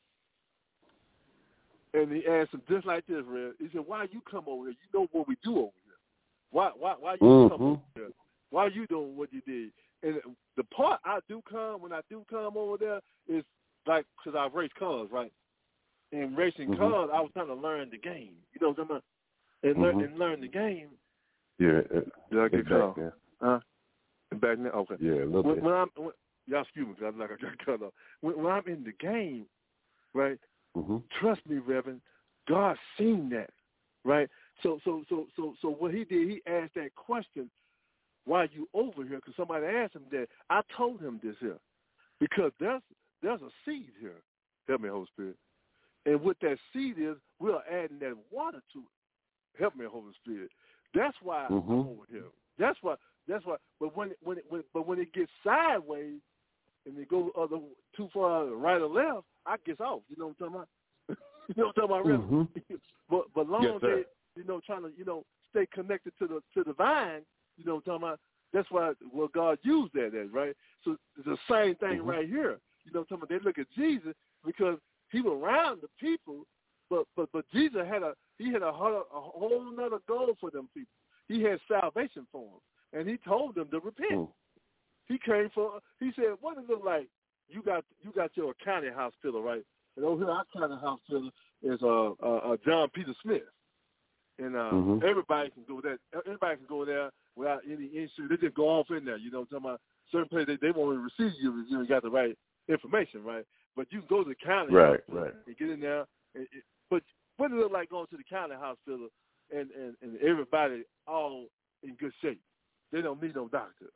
[SPEAKER 3] and he asked him just like this, Red. He said, "Why you come over here? You know what we do over here. Why why why you
[SPEAKER 4] Mm-hmm.
[SPEAKER 3] come over here? Why you doing what you did?" And the part I do come, when I do come over there, is like, because I race cars, right? And racing
[SPEAKER 4] Mm-hmm.
[SPEAKER 3] cars, I was trying to learn the game. You know what I'm saying? And, learn,
[SPEAKER 4] Mm-hmm.
[SPEAKER 3] and learn the game.
[SPEAKER 4] Yeah. Uh,
[SPEAKER 3] Did I get
[SPEAKER 4] back
[SPEAKER 3] cut off?
[SPEAKER 4] there.
[SPEAKER 3] Huh? Back now? Okay.
[SPEAKER 4] Yeah, a little
[SPEAKER 3] When,
[SPEAKER 4] bit.
[SPEAKER 3] when I'm, when, y'all excuse me, because I like I got cut off. When, when I'm in the game, right,
[SPEAKER 4] Mm-hmm.
[SPEAKER 3] trust me, Reverend, God seen that, right? So, so, so, so, so what he did, he asked that question, why are you over here? Because somebody asked him that. I told him this here. Because there's there's a seed here. Help me, Holy Spirit. And what that seed is, we're adding that water to it. Help me, Holy Spirit. That's why
[SPEAKER 4] Mm-hmm.
[SPEAKER 3] I'm over here. That's why. That's why. But when when it, when but when it gets sideways and it goes other too far right or left, I get off. You know what I'm talking about? You know what I'm talking about,
[SPEAKER 4] Mm-hmm.
[SPEAKER 3] really? But but long
[SPEAKER 4] Yes,
[SPEAKER 3] as
[SPEAKER 4] sir.
[SPEAKER 3] they, you know, trying to you know stay connected to the to the vine. You know what I'm talking about? That's why well God used that as, right? So it's the same thing
[SPEAKER 4] Mm-hmm.
[SPEAKER 3] right here. You know what I'm talking about? They look at Jesus because he was around the people, but but but Jesus had a he had a whole, a whole nother goal for them people. He had salvation for them, and he told them to repent.
[SPEAKER 4] Mm.
[SPEAKER 3] He came for. He said, "What does it look like? You got you got your county hospital, right? And over here, our county hospital is uh, uh, uh John Peter Smith, and uh,
[SPEAKER 4] Mm-hmm.
[SPEAKER 3] everybody can go there. Everybody can go there without any insurance. They just go off in there. You know what I'm talking about? Certain places they, they won't even receive you if you ain't got the right information, right? But you can go to the county
[SPEAKER 4] Right,
[SPEAKER 3] hospital
[SPEAKER 4] right.
[SPEAKER 3] and get in there. And, and, but what does it look like going to the county hospital and, and, and everybody all in good shape? They don't need no doctor.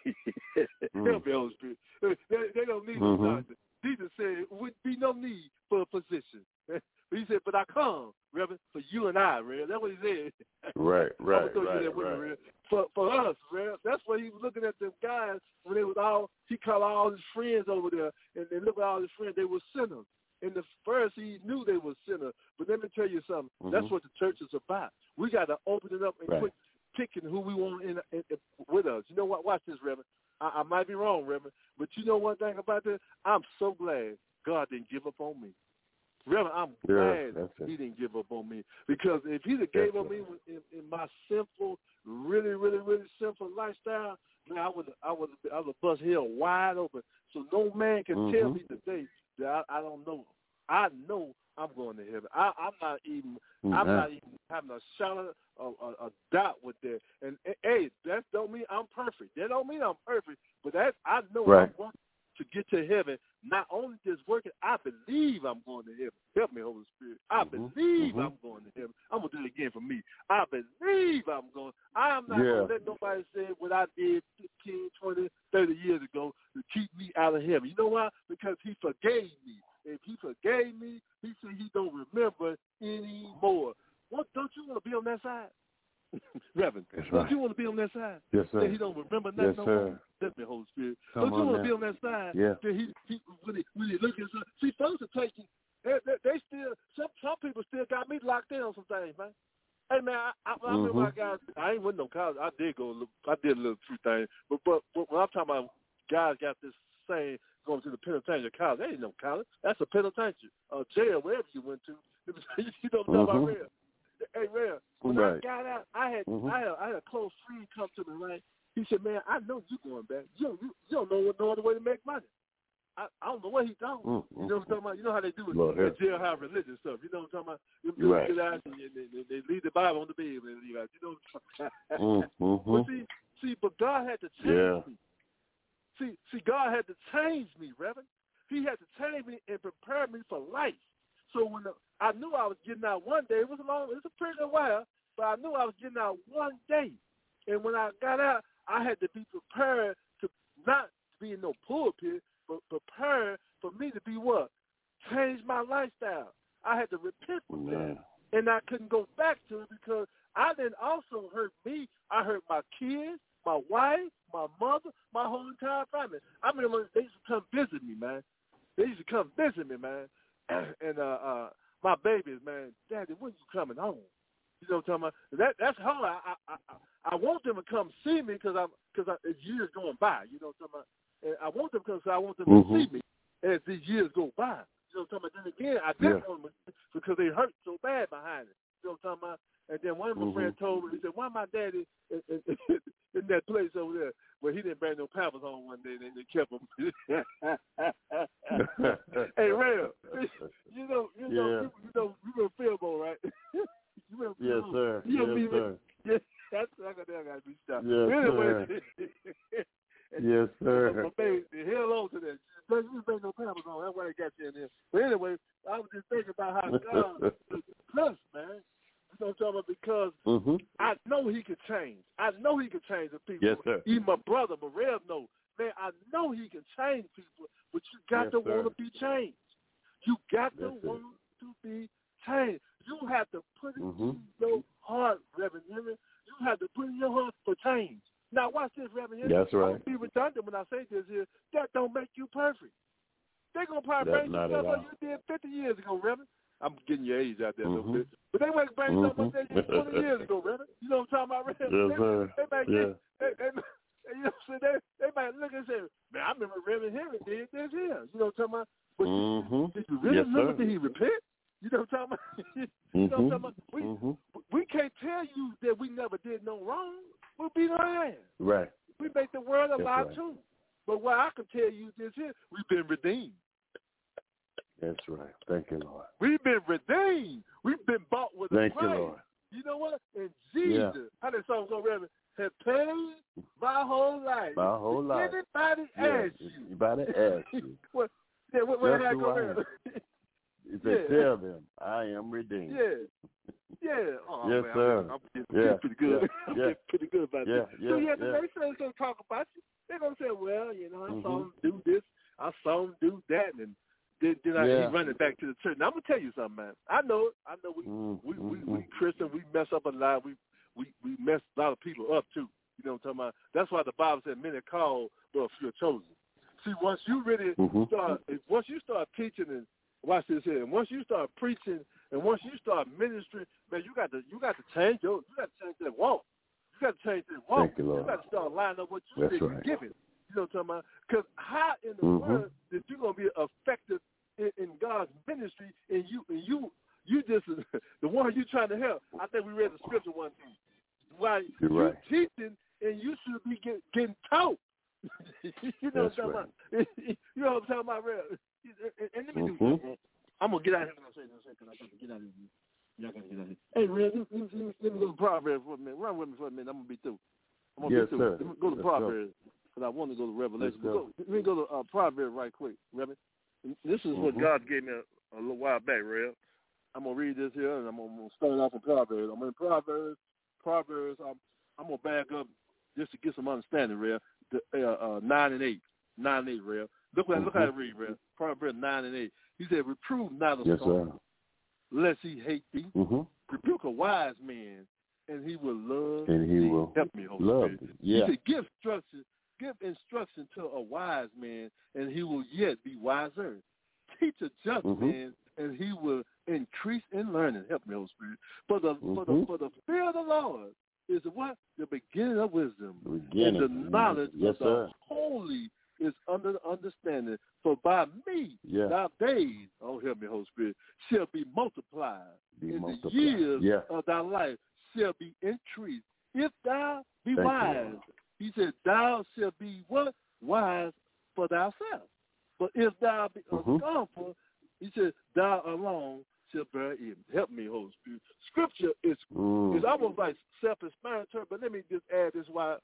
[SPEAKER 4] Mm.
[SPEAKER 3] Help me, Holy Spirit. They, they don't need
[SPEAKER 4] Mm-hmm.
[SPEAKER 3] no doctor. Jesus said, would be no need for a physician. He said, but I come, Reverend, for you and I, Reverend. That's what he said.
[SPEAKER 4] Right, right,
[SPEAKER 3] I'm gonna throw
[SPEAKER 4] right,
[SPEAKER 3] you that with me,
[SPEAKER 4] right.
[SPEAKER 3] Reverend. For, for us, Reverend. That's what he was looking at them guys when they was all, he called all his friends over there, and they look at all his friends, they were sinners. And the Pharisees knew they were sinners. But let me tell you something.
[SPEAKER 4] Mm-hmm.
[SPEAKER 3] That's what the church is about. We got to open it up and
[SPEAKER 4] Right.
[SPEAKER 3] quit picking who we want in, in, in with us. You know what? Watch this, Reverend. I, I might be wrong, Reverend, but you know one thing about this? I'm so glad God didn't give up on me. Reverend, I'm
[SPEAKER 4] Yeah,
[SPEAKER 3] glad
[SPEAKER 4] that's it.
[SPEAKER 3] he didn't give up on me. Because if he'd have gave up on me in, in my sinful, really, really, really sinful lifestyle, man, I would I would I would bust hell wide open. So no man can
[SPEAKER 4] Mm-hmm.
[SPEAKER 3] tell me today that I, I don't know. I know I'm going to heaven. I, I'm not even
[SPEAKER 4] Mm-hmm.
[SPEAKER 3] I'm not even having a shadow of a, a doubt with that. And hey, that don't mean I'm perfect. That don't mean I'm perfect. But that I know
[SPEAKER 4] Right.
[SPEAKER 3] I'm working to get to heaven. Not only just working, I believe I'm going to heaven. Help me, Holy Spirit. I
[SPEAKER 4] Mm-hmm.
[SPEAKER 3] believe
[SPEAKER 4] Mm-hmm.
[SPEAKER 3] I'm going to heaven. I'm going to do it again for me. I believe I'm going. I'm not
[SPEAKER 4] Yeah.
[SPEAKER 3] going to let nobody say what I did fifteen, twenty, thirty years ago to keep me out of heaven. You know why? Because he forgave me. If he forgave me, he said he don't remember anymore. What, don't you want to be on that side? Reverend,
[SPEAKER 4] That's
[SPEAKER 3] don't
[SPEAKER 4] right.
[SPEAKER 3] you want to be on that side?
[SPEAKER 4] Yes, sir.
[SPEAKER 3] That he don't remember nothing
[SPEAKER 4] Yes,
[SPEAKER 3] no
[SPEAKER 4] sir.
[SPEAKER 3] more? Let me, Holy Spirit.
[SPEAKER 4] Come
[SPEAKER 3] don't you
[SPEAKER 4] on
[SPEAKER 3] want to
[SPEAKER 4] now.
[SPEAKER 3] be on that side?
[SPEAKER 4] Yeah.
[SPEAKER 3] That he, he when he when he look at some, see, folks are taking. They, they, they still some some people still got me locked in on some things, man. Hey man, I, I, I
[SPEAKER 4] Mm-hmm.
[SPEAKER 3] remember I got I ain't with no college. I did go. a little- I did a little few things, but but, but when I'm talking about guys got this saying going to the penitentiary college, that ain't no college. That's a penitentiary, uh, jail, wherever you went to. You know what I'm talking about, Real? Hey, Real. When
[SPEAKER 4] Right.
[SPEAKER 3] I got out, I had
[SPEAKER 4] Mm-hmm.
[SPEAKER 3] I had I had a close friend come to me, right? He said, "Man, I know you going back. You don't, you, you don't know what no other way to make money." I, I don't know what he done.
[SPEAKER 4] Mm-hmm.
[SPEAKER 3] You know what I'm talking about? You know how they do it
[SPEAKER 4] Lord,
[SPEAKER 3] in jail, how religious stuff. You know what I'm talking about? You do
[SPEAKER 4] Right.
[SPEAKER 3] get out and they, they, they leave the Bible on the bed and leave out. You know what I'm talking about?
[SPEAKER 4] Mm-hmm.
[SPEAKER 3] But see, see, but God had to change
[SPEAKER 4] Yeah.
[SPEAKER 3] me. See, see, God had to change me, Reverend. He had to change me and prepare me for life. So when the, I knew I was getting out one day, it was a long, it was a pretty good while, but I knew I was getting out one day. And when I got out, I had to be prepared to not be in no pulpit, but prepared for me to be what? Change my lifestyle. I had to repent from that. And I couldn't go back to it because I didn't also hurt me. I hurt my kids, my wife, my mother, my whole entire family. I remember they used to come visit me, man. They used to come visit me, man. And uh, uh, my babies, man, Daddy, when you coming home? You know what I'm talking about? That, that's hard. I, I, I, I want them to come see me because I'm because it's years going by. You know what I'm talking about? And I want them because I want them
[SPEAKER 4] Mm-hmm.
[SPEAKER 3] to see me as these years go by. You know what I'm talking about? Then again, I didn't
[SPEAKER 4] Yeah.
[SPEAKER 3] want them because they hurt so bad behind it. You know what I'm talking about? And then one of my
[SPEAKER 4] Mm-hmm.
[SPEAKER 3] friends told me, he said, why my daddy in, in, in that place over there where he didn't bring no pampers home one day and they kept him. Hey, Ray, you know, you know,
[SPEAKER 4] Yeah.
[SPEAKER 3] you, you know, you remember Philbo, right? you remember
[SPEAKER 4] Yes,
[SPEAKER 3] Philbo?
[SPEAKER 4] sir.
[SPEAKER 3] You
[SPEAKER 4] Yes,
[SPEAKER 3] be,
[SPEAKER 4] sir.
[SPEAKER 3] Yeah, that's I got I got to be stopped.
[SPEAKER 4] Yes,
[SPEAKER 3] anyway,
[SPEAKER 4] Yes, sir.
[SPEAKER 3] my baby, hell on to that. You didn't bring no pampers home. That's why they got you in there. But anyway, I was just thinking about how God plus, man. You know what I'm talking about? Because
[SPEAKER 4] mm-hmm.
[SPEAKER 3] I know he could change. I know he could change the people.
[SPEAKER 4] Yes, sir.
[SPEAKER 3] Even my brother, Morel, knows. Man, I know he can change people, but you got
[SPEAKER 4] Yes,
[SPEAKER 3] to
[SPEAKER 4] sir.
[SPEAKER 3] want to be changed. You got
[SPEAKER 4] That's
[SPEAKER 3] to
[SPEAKER 4] it.
[SPEAKER 3] want to be changed. You have to put it
[SPEAKER 4] Mm-hmm.
[SPEAKER 3] in your heart, Reverend Henry. You have to put it in your heart for change. Now, watch this, Reverend Henry.
[SPEAKER 4] That's right.
[SPEAKER 3] I'm going to be redundant when I say this here. That don't make you perfect. They're going to probably
[SPEAKER 4] That-
[SPEAKER 3] bring you
[SPEAKER 4] not
[SPEAKER 3] stuff
[SPEAKER 4] at
[SPEAKER 3] like
[SPEAKER 4] all.
[SPEAKER 3] you did fifty years ago, Reverend. I'm getting your age out there a little
[SPEAKER 4] Mhm.
[SPEAKER 3] bit. But they might bring mm-hmm. something like they did twenty
[SPEAKER 4] Mhm.
[SPEAKER 3] years ago, Reverend. You know what I'm talking about, Reverend?
[SPEAKER 4] Yes,
[SPEAKER 3] they,
[SPEAKER 4] sir.
[SPEAKER 3] they might
[SPEAKER 4] Yeah.
[SPEAKER 3] get, they, they, you know what I'm saying? They, they might look and say, man, I remember Reverend Henry did this here. You know what I'm talking about? But
[SPEAKER 4] Mm-hmm.
[SPEAKER 3] did you really
[SPEAKER 4] Yes,
[SPEAKER 3] remember
[SPEAKER 4] sir.
[SPEAKER 3] that he repent? You know what I'm talking about? you
[SPEAKER 4] Mm-hmm.
[SPEAKER 3] know what I'm talking about? We,
[SPEAKER 4] mm-hmm.
[SPEAKER 3] we can't tell you that we never did no wrong. We'll be lying.
[SPEAKER 4] Right.
[SPEAKER 3] We make the world a
[SPEAKER 4] That's
[SPEAKER 3] lie
[SPEAKER 4] right.
[SPEAKER 3] too. But what I can tell you this here, we've been redeemed.
[SPEAKER 4] That's right. Thank you, Lord.
[SPEAKER 3] We've been redeemed. We've been bought with a
[SPEAKER 4] Thank
[SPEAKER 3] price.
[SPEAKER 4] you, Lord.
[SPEAKER 3] You know what? And Jesus,
[SPEAKER 4] Yeah.
[SPEAKER 3] how that song go, Reverend, had paid my whole life.
[SPEAKER 4] My whole
[SPEAKER 3] If
[SPEAKER 4] life.
[SPEAKER 3] anybody
[SPEAKER 4] Yeah.
[SPEAKER 3] asks you.
[SPEAKER 4] Anybody asks you.
[SPEAKER 3] what, yeah, what, what
[SPEAKER 4] Just
[SPEAKER 3] how
[SPEAKER 4] who
[SPEAKER 3] go,
[SPEAKER 4] I am.
[SPEAKER 3] Reverend?
[SPEAKER 4] He said,
[SPEAKER 3] Yeah.
[SPEAKER 4] tell them I am redeemed.
[SPEAKER 3] Yeah. Yeah. Oh,
[SPEAKER 4] Yes,
[SPEAKER 3] man,
[SPEAKER 4] sir.
[SPEAKER 3] I'm, I'm getting
[SPEAKER 4] Yeah.
[SPEAKER 3] pretty good.
[SPEAKER 4] Yeah.
[SPEAKER 3] I'm
[SPEAKER 4] Yeah.
[SPEAKER 3] getting pretty good about
[SPEAKER 4] Yeah.
[SPEAKER 3] this.
[SPEAKER 4] Yeah.
[SPEAKER 3] So, yeah,
[SPEAKER 4] Yeah.
[SPEAKER 3] the next thing they're going to talk about you, they're going to say, well, you know, I
[SPEAKER 4] Mhm.
[SPEAKER 3] saw him do this. I saw him do that. And then, then I,
[SPEAKER 4] Yeah.
[SPEAKER 3] he running back to the church. Now, I'm going to tell you something, man. I know it. I know we,
[SPEAKER 4] Mm,
[SPEAKER 3] we, we,
[SPEAKER 4] mm,
[SPEAKER 3] we
[SPEAKER 4] mm.
[SPEAKER 3] Christian, we mess up a lot. We, we, we mess a lot of people up, too. You know what I'm talking about? That's why the Bible said many are called, but a few are chosen. See, once you really
[SPEAKER 4] Mhm.
[SPEAKER 3] start, once you start teaching and watch this here, and once you start preaching and once you start ministering, man, you got to you got to change your you got to change that walk. You got to change that walk.
[SPEAKER 4] Thank you, Lord.
[SPEAKER 3] got to start lining up what you
[SPEAKER 4] That's
[SPEAKER 3] think you're
[SPEAKER 4] right.
[SPEAKER 3] giving. You know what I'm talking about? Because how in the
[SPEAKER 4] Mhm.
[SPEAKER 3] world that you're gonna be effective in, in God's ministry and you and you you just the one you trying to help? I think we read the scripture one time. Why
[SPEAKER 4] You're
[SPEAKER 3] you
[SPEAKER 4] right.
[SPEAKER 3] teaching and you should be get, getting taught. you know
[SPEAKER 4] That's
[SPEAKER 3] what I'm
[SPEAKER 4] right.
[SPEAKER 3] talking about? You know what I'm talking about, real? And, and let me do
[SPEAKER 4] Mhm.
[SPEAKER 3] something. I'm gonna get out of here. I'm gonna say because I got to get out of here. Y'all gotta get out of here. Hey, Red, let me, let me, let me go to Proverbs for a minute. Run with me for a minute. I'm gonna be through. I'm gonna
[SPEAKER 4] Yes,
[SPEAKER 3] be through.
[SPEAKER 4] sir.
[SPEAKER 3] Let me go to
[SPEAKER 4] Let's
[SPEAKER 3] Proverbs because I want to go to Revelation.
[SPEAKER 4] Let's go.
[SPEAKER 3] Go, let me go to uh, Proverbs right quick, Reverend. This is what
[SPEAKER 4] Mhm.
[SPEAKER 3] God gave me a, a little while back, Red. I'm gonna read this here, and I'm gonna, I'm gonna start off in Proverbs. I'm in Proverbs. Proverbs. I'm, I'm gonna back up just to get some understanding, Red. The, uh, uh, nine and eight. Nine and eight, Red. Look what
[SPEAKER 4] Mhm.
[SPEAKER 3] look how it read, Red. Proverbs nine and eight. He said, "Reprove not a
[SPEAKER 4] Yes,
[SPEAKER 3] son,
[SPEAKER 4] sir.
[SPEAKER 3] lest he hate thee.
[SPEAKER 4] Mhm.
[SPEAKER 3] Rebuke a wise man, and he will love
[SPEAKER 4] and he
[SPEAKER 3] thee.
[SPEAKER 4] will
[SPEAKER 3] Help me, Holy
[SPEAKER 4] love
[SPEAKER 3] Spirit.
[SPEAKER 4] thee. Yeah.
[SPEAKER 3] He said, give instruction, give instruction to a wise man, and he will yet be wiser. Teach a just
[SPEAKER 4] mm-hmm.
[SPEAKER 3] man, and he will increase in learning. Help me, Holy Spirit. For the
[SPEAKER 4] mm-hmm.
[SPEAKER 3] for the for the fear of the Lord is what? The beginning of wisdom.
[SPEAKER 4] The beginning.
[SPEAKER 3] And the knowledge
[SPEAKER 4] yes,
[SPEAKER 3] of the
[SPEAKER 4] sir.
[SPEAKER 3] holy is under the understanding. For by me
[SPEAKER 4] yeah.
[SPEAKER 3] thy days, oh help me, Holy Spirit, shall be multiplied.
[SPEAKER 4] Be
[SPEAKER 3] and
[SPEAKER 4] multiplied.
[SPEAKER 3] the years
[SPEAKER 4] yeah.
[SPEAKER 3] of thy life shall be increased. If thou be
[SPEAKER 4] Thank
[SPEAKER 3] wise,
[SPEAKER 4] you,
[SPEAKER 3] he said, thou shalt be what? Wise for thyself. But if thou be a
[SPEAKER 4] mm-hmm.
[SPEAKER 3] scornful, he said, thou alone shall bear evil. Help me, Holy Spirit. Scripture is
[SPEAKER 4] mm.
[SPEAKER 3] is almost like self-explanatory, but let me just add this while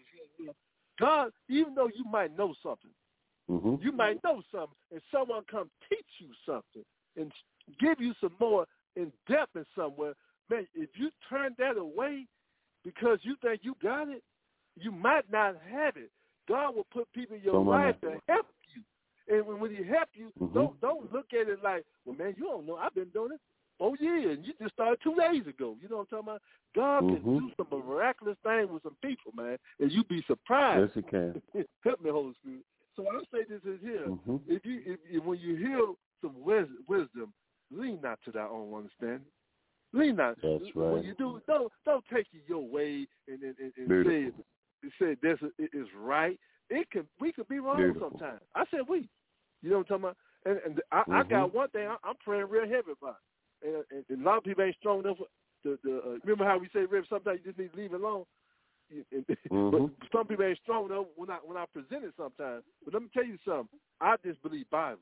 [SPEAKER 3] God, even though you might know something,
[SPEAKER 4] mm-hmm.
[SPEAKER 3] you might know something, and someone come teach you something and give you some more in depth in somewhere, man, if you turn that away because you think you got it, you might not have it. God will put people in your
[SPEAKER 4] Someone
[SPEAKER 3] life
[SPEAKER 4] else.
[SPEAKER 3] to help you. And when, when he help you,
[SPEAKER 4] mm-hmm.
[SPEAKER 3] don't don't look at it like, well, man, you don't know. I've been doing it four years, and you just started two days ago. You know what I'm talking about? God
[SPEAKER 4] mm-hmm.
[SPEAKER 3] can do some miraculous things with some people, man, and you'd be surprised.
[SPEAKER 4] Yes, he can.
[SPEAKER 3] Help me, Holy Spirit. So I say this is here.
[SPEAKER 4] Mm-hmm.
[SPEAKER 3] If you if, if when you hear some wis- wisdom, lean not to thy own understanding. Lean not.
[SPEAKER 4] That's right.
[SPEAKER 3] When you do, don't don't take it your way and and, and, and say say this is right. It can we could be wrong
[SPEAKER 4] Beautiful.
[SPEAKER 3] sometimes. I said we. You know what I'm talking about? And, and I, mm-hmm. I got one thing I, I'm praying real heavy about. And, and, and a lot of people ain't strong enough to, to uh, remember how we say, Rev, sometimes you just need to leave it alone. Mm-hmm. But some people ain't strong enough when I when I present it sometimes. But let me tell you something. I just believe Bible.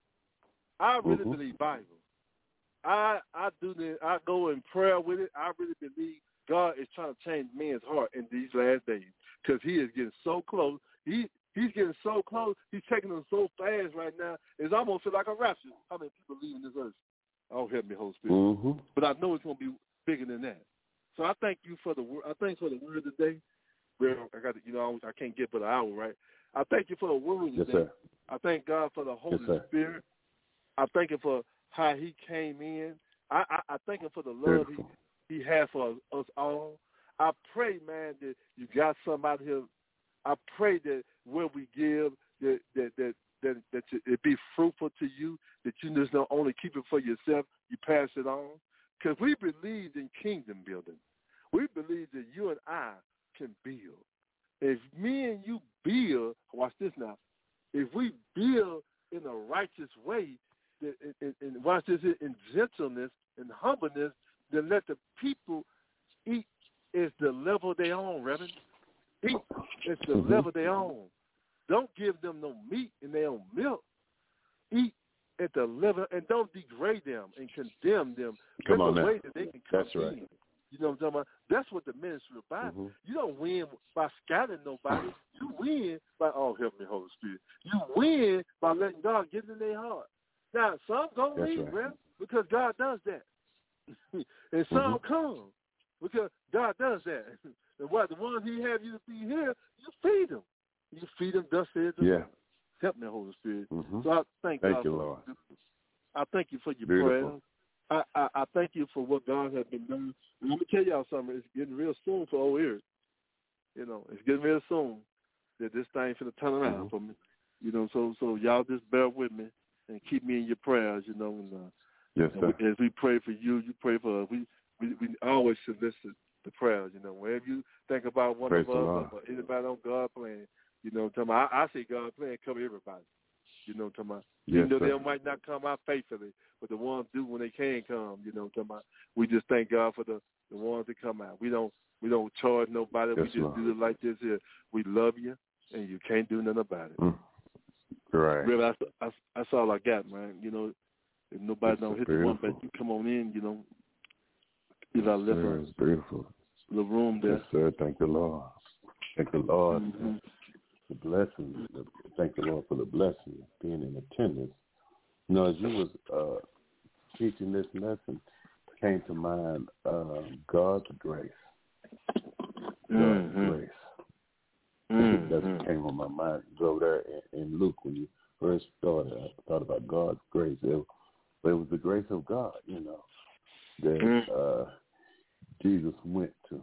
[SPEAKER 3] I really
[SPEAKER 4] mm-hmm.
[SPEAKER 3] believe Bible. I I do the I go in prayer with it. I really believe God is trying to change man's heart in these last days because he is getting so close. He he's getting so close. He's taking them so fast right now. It's almost like a rapture. How many people leaving this earth? Oh, help me, Holy Spirit.
[SPEAKER 4] Mm-hmm.
[SPEAKER 3] But I know it's going to be bigger than that. So I thank you for the word. I thank you for the word today. Well, I got to, you know, I can't get but an hour, right? I thank you for the word today.
[SPEAKER 4] Yes, sir.
[SPEAKER 3] I thank God for the Holy
[SPEAKER 4] yes,
[SPEAKER 3] Spirit. I thank him for how he came in. I, I, I thank him for the love he, he has for us all. I pray, man, that you got somebody here. I pray that where we give, that that that that, that it be fruitful to you, that you just don't only keep it for yourself, you pass it on. Because we believe in kingdom building. We believe that you and I can build. If me and you build, watch this now, if we build in a righteous way, and, and watch this, in gentleness and humbleness, then let the people eat is the level they own, Reverend. Eat is the mm-hmm. level they own. Don't give them no meat in their own milk. Eat at the level, and don't degrade them and condemn them.
[SPEAKER 4] Come
[SPEAKER 3] That's
[SPEAKER 4] on
[SPEAKER 3] the
[SPEAKER 4] now.
[SPEAKER 3] way that they can come
[SPEAKER 4] That's right.
[SPEAKER 3] in. You know what I'm talking about? That's what the ministry is about.
[SPEAKER 4] Mm-hmm.
[SPEAKER 3] You don't win by scattering nobody. You win by, oh, help me, Holy Spirit. You win by letting God get in their heart. Now, some don't
[SPEAKER 4] That's
[SPEAKER 3] leave,
[SPEAKER 4] right.
[SPEAKER 3] Rev, because God does that. And some
[SPEAKER 4] mm-hmm.
[SPEAKER 3] come because God does that. And what the ones he have you to be here, you feed them. You feed them, thus says the
[SPEAKER 4] Yeah.
[SPEAKER 3] Lord. Help me, Holy Spirit.
[SPEAKER 4] Mm-hmm.
[SPEAKER 3] So I thank,
[SPEAKER 4] thank
[SPEAKER 3] God
[SPEAKER 4] you,
[SPEAKER 3] for
[SPEAKER 4] Lord.
[SPEAKER 3] I thank you for your
[SPEAKER 4] Beautiful.
[SPEAKER 3] prayers. I, I, I thank you for what God has been doing. And let me tell y'all something. It's getting real soon for old ears. You know, it's getting real soon that this thing's going to turn around
[SPEAKER 4] mm-hmm.
[SPEAKER 3] for me. You know, so so y'all just bear with me and keep me in your prayers. You know, and, uh,
[SPEAKER 4] yes, sir.
[SPEAKER 3] and we, as we pray for you, you pray for us. We we, we always solicit the prayers. You know, whenever you think about one
[SPEAKER 4] Praise
[SPEAKER 3] of us or anybody on God plan, you know, what I'm talking about, I, I say God plan cover everybody. You know what I'm talking about?
[SPEAKER 4] Yes,
[SPEAKER 3] Even though
[SPEAKER 4] sir.
[SPEAKER 3] they might not come out faithfully, but the ones do when they can come. You know what I'm talking about? We just thank God for the, the ones that come out. We don't we don't charge nobody.
[SPEAKER 4] Yes,
[SPEAKER 3] we just
[SPEAKER 4] Lord.
[SPEAKER 3] do it like this here. We love you, and you can't do nothing about it.
[SPEAKER 4] Mm. Right.
[SPEAKER 3] Really, that's, that's, that's all I got, man. You know, if nobody
[SPEAKER 4] it's
[SPEAKER 3] don't hit
[SPEAKER 4] beautiful.
[SPEAKER 3] the one, but you come on in, you know. If I left
[SPEAKER 4] sir,
[SPEAKER 3] a
[SPEAKER 4] it's beautiful.
[SPEAKER 3] little room there.
[SPEAKER 4] Yes, sir. Thank the Lord. Thank the Lord.
[SPEAKER 3] Mm-hmm.
[SPEAKER 4] The blessing. Thank the Lord for the blessing of being in attendance. You know, as you was uh, teaching this lesson, came to mind uh, God's grace. God's
[SPEAKER 3] mm-hmm.
[SPEAKER 4] grace.
[SPEAKER 3] Mm-hmm.
[SPEAKER 4] That's what came on my mind. Go there in, in Luke when you first started. I thought about God's grace. It, it was the grace of God, you know, that uh, Jesus went to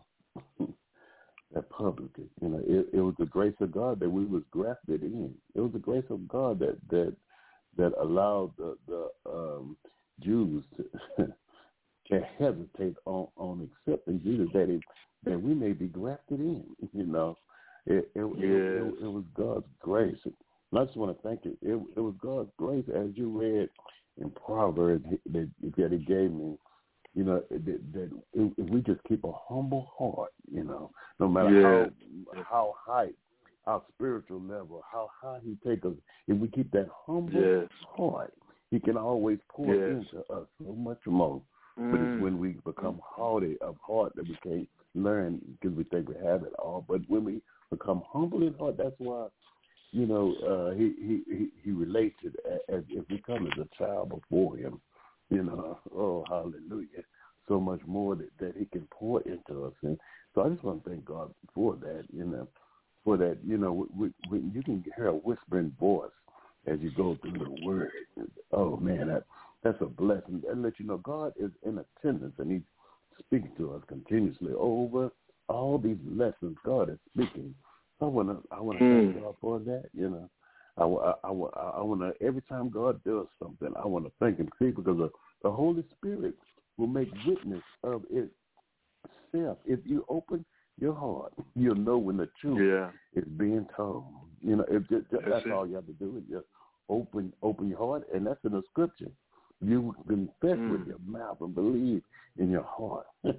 [SPEAKER 4] that publican. You know, it, it was the grace of God that we was grafted in. It was the grace of God that that that allowed the the um, Jews to, to hesitate on, on accepting Jesus, that it, that we may be grafted in. You know, it it,
[SPEAKER 3] yes.
[SPEAKER 4] it, it, it was God's grace. And I just want to thank you. It, it was God's grace, as you read in Proverbs that, that He gave me. You know, that, that if we just keep a humble heart, you know, no matter
[SPEAKER 3] yeah.
[SPEAKER 4] how how high our spiritual level, how high He take us, if we keep that humble
[SPEAKER 3] yes.
[SPEAKER 4] heart, He can always pour
[SPEAKER 3] yes.
[SPEAKER 4] into us so much more. Mm. But it's when we become haughty of heart that we can't learn because we think we have it all. But when we become humble in heart, that's why, you know, uh, he, he, he, he relates it as if we come as a child before Him. You know, oh, hallelujah. So much more that, that He can pour into us. And so I just want to thank God for that, you know, for that, you know, we, we, you can hear a whispering voice as you go through the Word. Oh, man, that, that's a blessing. That lets you know God is in attendance, and He's speaking to us continuously over all these lessons. God is speaking. I want to I want to mm. thank God for that, you know. I, I, I, I want to, every time God does something, I want to thank Him, see, because the, the Holy Spirit will make witness of itself. If you open your heart, you'll know when the truth
[SPEAKER 3] yeah.
[SPEAKER 4] is being told. You know, if just, just, that's,
[SPEAKER 3] that's
[SPEAKER 4] all you have to do is just open open your heart, and that's in the Scripture. You confess mm. with your mouth and believe in your heart, and,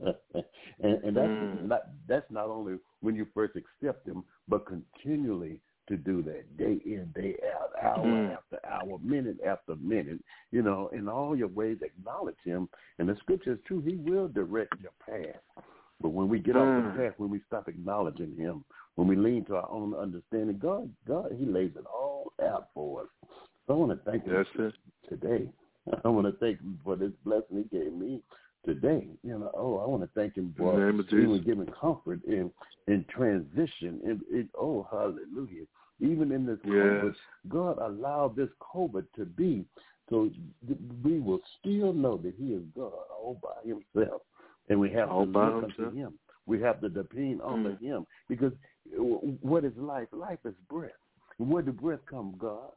[SPEAKER 4] and that's mm. not that's not only when you first accept Him, but continually to do that day in, day out, hour mm. after hour, minute after minute, you know, in all your ways acknowledge Him. And the Scripture is true. He will direct your path. But when we get mm. off the path, when we stop acknowledging Him, when we lean to our own understanding, God, God, He lays it all out for us. So I want to thank Him
[SPEAKER 3] yes,
[SPEAKER 4] today. I want to thank Him for this blessing He gave me today. You know, oh, I want to thank Him for even giving comfort in in transition. In, in, oh, hallelujah. Even in this
[SPEAKER 3] yes.
[SPEAKER 4] COVID, God allowed this COVID to be so we will still know that He is God all by Himself. And we have all to look unto Him. We have to depend on mm. Him. Because what is life? Life is breath. Where did breath come, God?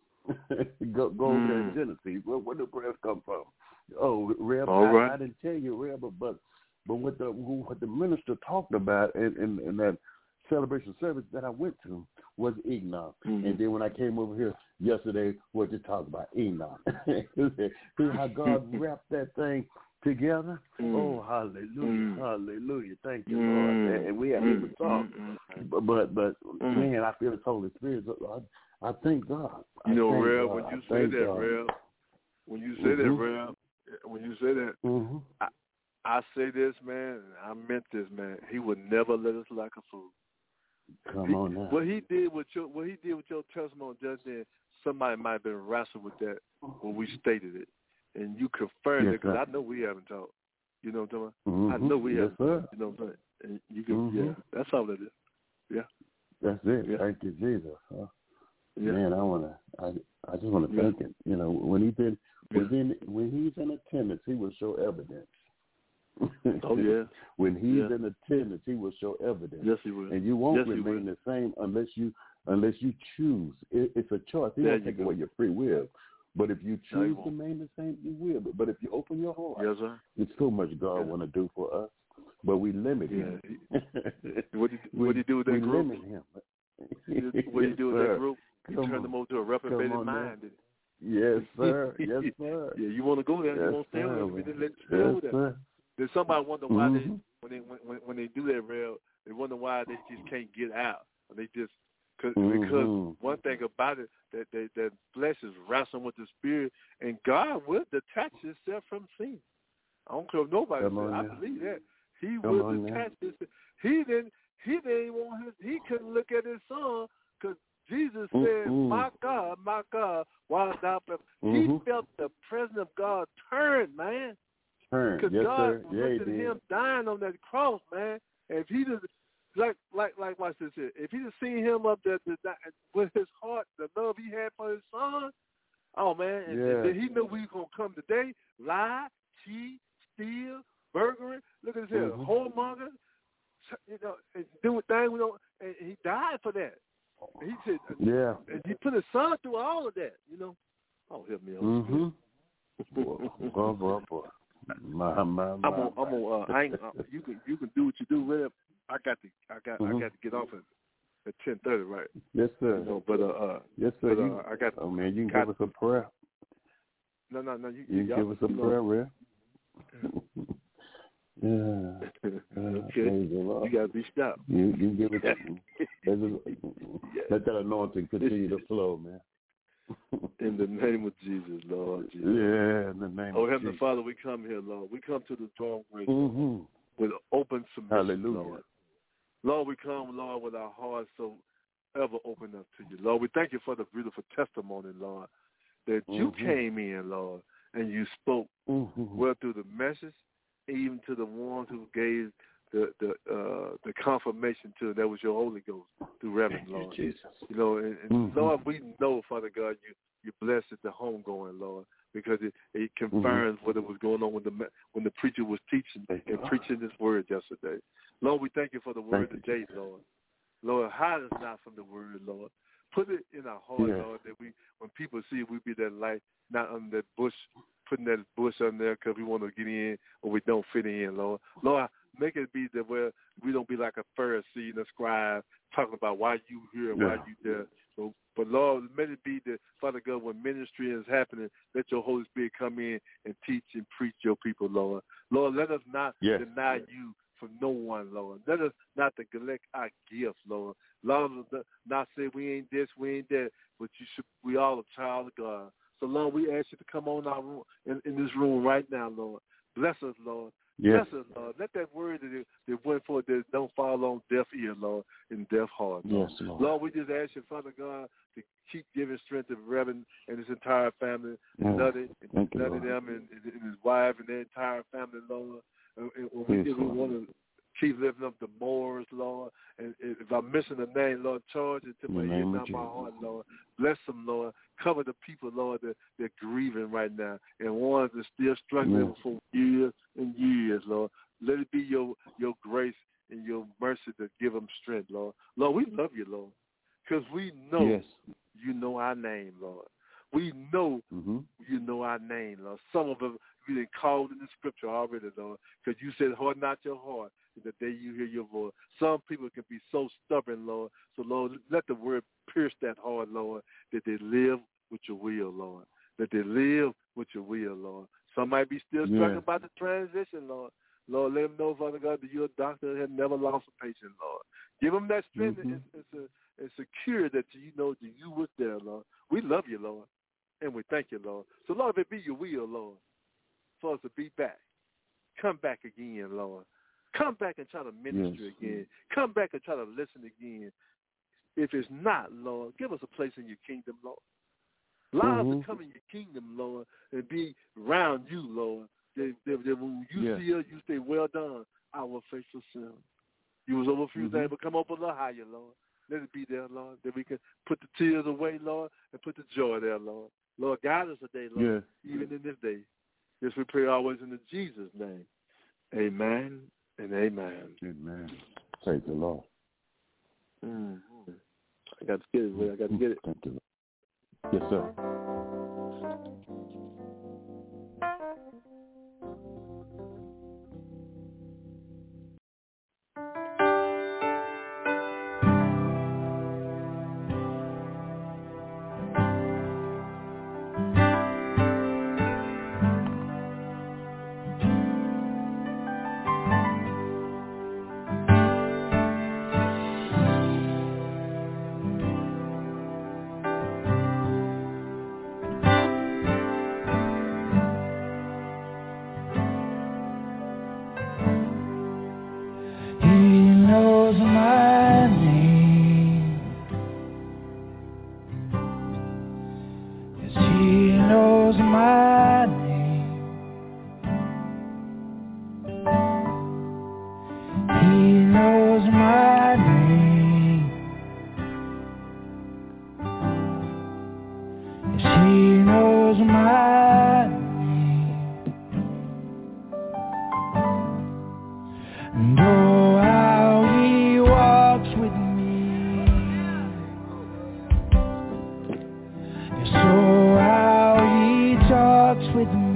[SPEAKER 4] go go mm. over there in Genesis. Where, where did breath come from? Oh, Reb, I,
[SPEAKER 3] right.
[SPEAKER 4] I didn't tell you, Reb, but but what the what the minister talked about in, in, in that celebration service that I went to was Enoch. Mm-hmm. And then when I came over here yesterday, what you talk about Enoch. See how God wrapped that thing together? Mm. Oh, hallelujah, mm. hallelujah. Thank you, mm. Lord. And we haven't even talked. But, but, but mm. man, I feel His Holy Spirit. I, I thank God. I
[SPEAKER 3] you know, Rev,
[SPEAKER 4] God.
[SPEAKER 3] when you say that, Rev, when you say mm-hmm. that, Rev, when you say that,
[SPEAKER 4] mm-hmm.
[SPEAKER 3] I, I say this, man, I meant this, man. He would never let us lack a food.
[SPEAKER 4] Come
[SPEAKER 3] he,
[SPEAKER 4] on now.
[SPEAKER 3] What he did with your what he did with your testimony just then, somebody might have been wrestling with that when we stated it, and you confirmed
[SPEAKER 4] yes,
[SPEAKER 3] it because I know we haven't talked. You know what I'm talking
[SPEAKER 4] mm-hmm.
[SPEAKER 3] about? I know we
[SPEAKER 4] yes,
[SPEAKER 3] haven't.
[SPEAKER 4] Sir.
[SPEAKER 3] You know what I'm saying? And you can,
[SPEAKER 4] mm-hmm.
[SPEAKER 3] yeah, that's all it is. Yeah,
[SPEAKER 4] that's it.
[SPEAKER 3] Yeah.
[SPEAKER 4] Thank you, Jesus. Huh?
[SPEAKER 3] Yeah.
[SPEAKER 4] Man, I wanna, I, I just wanna yeah. thank Him. You know, when he's in,
[SPEAKER 3] yeah.
[SPEAKER 4] within, when he's in attendance, He will show evidence.
[SPEAKER 3] Oh yeah.
[SPEAKER 4] When He's
[SPEAKER 3] yeah.
[SPEAKER 4] in attendance, He will show evidence.
[SPEAKER 3] Yes, He will.
[SPEAKER 4] And you won't
[SPEAKER 3] yes,
[SPEAKER 4] remain the same unless you unless you choose. It, it's a choice. He won't take away your free will. But if you choose to remain the same, you will. But, but if you open your heart,
[SPEAKER 3] yes, sir.
[SPEAKER 4] It's so much God
[SPEAKER 3] yeah.
[SPEAKER 4] want to do for us. But we limit
[SPEAKER 3] yeah.
[SPEAKER 4] Him.
[SPEAKER 3] what do you, what do you do with that
[SPEAKER 4] we
[SPEAKER 3] group?
[SPEAKER 4] We limit Him.
[SPEAKER 3] What do you do with
[SPEAKER 4] yes,
[SPEAKER 3] that group? You
[SPEAKER 4] Come
[SPEAKER 3] turn
[SPEAKER 4] on.
[SPEAKER 3] them over to a reprobated
[SPEAKER 4] on,
[SPEAKER 3] mind.
[SPEAKER 4] Yes, sir. Yes, sir.
[SPEAKER 3] Yeah, you want to go there.
[SPEAKER 4] Yes,
[SPEAKER 3] you want to stay
[SPEAKER 4] sir.
[SPEAKER 3] over there. Let you stay
[SPEAKER 4] yes,
[SPEAKER 3] over there.
[SPEAKER 4] Sir.
[SPEAKER 3] Then somebody wonder why
[SPEAKER 4] mm-hmm.
[SPEAKER 3] they when they when, when they do that, real, they wonder why they just can't get out. They just cause,
[SPEAKER 4] mm-hmm.
[SPEAKER 3] because one thing about it that they, that flesh is wrestling with the spirit, and God will detach Himself from sin. I don't care if nobody
[SPEAKER 4] Come
[SPEAKER 3] says. I
[SPEAKER 4] now.
[SPEAKER 3] believe that He
[SPEAKER 4] Come
[SPEAKER 3] will detach Himself. He didn't. He didn't want his. He couldn't look at His son because Jesus said, mm-hmm. "My God, my God, why hast thou?" Mm-hmm. He felt the presence of God turn, man. Because
[SPEAKER 4] yes,
[SPEAKER 3] God
[SPEAKER 4] sir.
[SPEAKER 3] was
[SPEAKER 4] Yeah,
[SPEAKER 3] looking at Him dying on that cross, man. And if He just like like like watch this here. If He just seen Him up there the, the, with His heart, the love He had for His son, oh man, and,
[SPEAKER 4] yeah.
[SPEAKER 3] and then He knew we was gonna come today, lie, cheat, steal, burglary. Look at this here,
[SPEAKER 4] Mhm.
[SPEAKER 3] whoremonger. You know, and doing things we don't. And he died for that. And he said,
[SPEAKER 4] yeah.
[SPEAKER 3] and he put his son through all of that. You know. Oh, help me out.
[SPEAKER 4] Mhm. boy, boy, boy, boy. My, my, my.
[SPEAKER 3] I'm on. I'm on. Uh, I ain't, uh, you can you can do what you do with it. I got to. I got.
[SPEAKER 4] Mhm.
[SPEAKER 3] I got to get off at at ten thirty, right?
[SPEAKER 4] Yes, sir.
[SPEAKER 3] You know, but uh, uh
[SPEAKER 4] yes, sir.
[SPEAKER 3] but, uh,
[SPEAKER 4] you,
[SPEAKER 3] I got.
[SPEAKER 4] oh man, you can
[SPEAKER 3] got,
[SPEAKER 4] give us a prayer.
[SPEAKER 3] No, no, no. You,
[SPEAKER 4] You can give us a prayer, Ray. Yeah.
[SPEAKER 3] Okay.
[SPEAKER 4] Uh,
[SPEAKER 3] you gotta be stopped.
[SPEAKER 4] You you give it. let, let that anointing continue to flow, man.
[SPEAKER 3] In the name of Jesus, Lord. Jesus.
[SPEAKER 4] Yeah, in the name
[SPEAKER 3] oh,
[SPEAKER 4] of
[SPEAKER 3] Heavenly
[SPEAKER 4] Jesus.
[SPEAKER 3] Father, we come here, Lord. We come to the throne grace
[SPEAKER 4] Mm-hmm.
[SPEAKER 3] with open submission,
[SPEAKER 4] Hallelujah.
[SPEAKER 3] Lord. Lord, we come, Lord, with our hearts so ever open up to you, Lord. We thank you for the beautiful testimony, Lord, that you
[SPEAKER 4] Mm-hmm.
[SPEAKER 3] came in, Lord, and you spoke
[SPEAKER 4] Mm-hmm.
[SPEAKER 3] well through the message, even to the ones who gave the the uh, the confirmation to it. That was your Holy Ghost through Reverend, Lord.
[SPEAKER 4] You, Jesus.
[SPEAKER 3] You know, and, and
[SPEAKER 4] Mm-hmm.
[SPEAKER 3] Lord, we know, Father God, you you blessed the homegoing, Lord, because it, it confirms mm-hmm. what was going on when the when the preacher was teaching
[SPEAKER 4] thank
[SPEAKER 3] and
[SPEAKER 4] you,
[SPEAKER 3] preaching this word yesterday. Lord, we thank you for the word
[SPEAKER 4] thank
[SPEAKER 3] today, you. Lord. Lord, hide us not from the word, Lord. Put it in our heart, yes. Lord, that we, when people see it, we be that light, not under that bush, putting that bush on there because we want to get in or we don't fit in, Lord. Lord, make it be that where we don't be like a Pharisee and a scribe talking about why you here and yeah. why you there. So, but, Lord, may it be that, Father God, when ministry is happening, let your Holy Spirit come in and teach and preach your people, Lord. Lord, let us not yes. deny you from no one, Lord. Let us not neglect our gifts, Lord. Lord, not say we ain't this, we ain't that, but you should. We all a child of God. So, Lord, we ask you to come on our room, in, in this room right now, Lord. Bless us, Lord. Yes. Bless us, Lord. Let that word that, it, that went forth that don't fall on deaf ear, Lord, and deaf heart, Lord.
[SPEAKER 4] Yes, Lord.
[SPEAKER 3] Lord, we just ask you, Father God, to keep giving strength to Reverend and his entire family, yeah. Nutty, and Nutty them and, and, and his wife and their entire family, Lord. And, and we, yes, we want to keep lifting up the Moors, Lord. And if I'm missing a name, Lord, charge it to my ear, not my heart, Lord. Bless them, Lord. Cover the people, Lord, that they're grieving right now, and ones that are still struggling yes. for years and years, Lord. Let it be your your grace and your mercy to give them strength, Lord. Lord, we love you, Lord, because we know yes. you know our name, Lord. We know mm-hmm. you know our name, Lord. Some of them you didn't called in the scripture already, Lord, because you said, harden not your heart the day you hear your voice. Some people can be so stubborn, Lord. So, Lord, let the word pierce that heart, Lord, that they live with your will, Lord. That they live with your will, Lord. Some might be still struggling yeah. about the transition, Lord. Lord, let them know, Father God, that you're a doctor that has never lost a patient, Lord. Give them that strength mm-hmm. and, and, and, and secure that you know that you was there, Lord. We love you, Lord, and we thank you, Lord. So, Lord, if it be your will, Lord, for us to be back, come back again, Lord. Come back and try to minister yes. again. Come back and try to listen again. If it's not, Lord, give us a place in your kingdom, Lord. Allow mm-hmm. us to come in your kingdom, Lord, and be around you, Lord. That, that, that when you yes. see us, you say, well done, our faithful son. You was over a few mm-hmm. things, but come up a little higher, Lord. Let it be there, Lord, that we can put the tears away, Lord, and put the joy there, Lord. Lord, guide us today, Lord, yes. even in this day. This we pray always in the Jesus' name. Amen and amen.
[SPEAKER 4] Amen. Praise the Lord.
[SPEAKER 3] Mm-hmm. I got to get it, man. I got to get it.
[SPEAKER 4] Thank you. Yes, sir.
[SPEAKER 1] with me.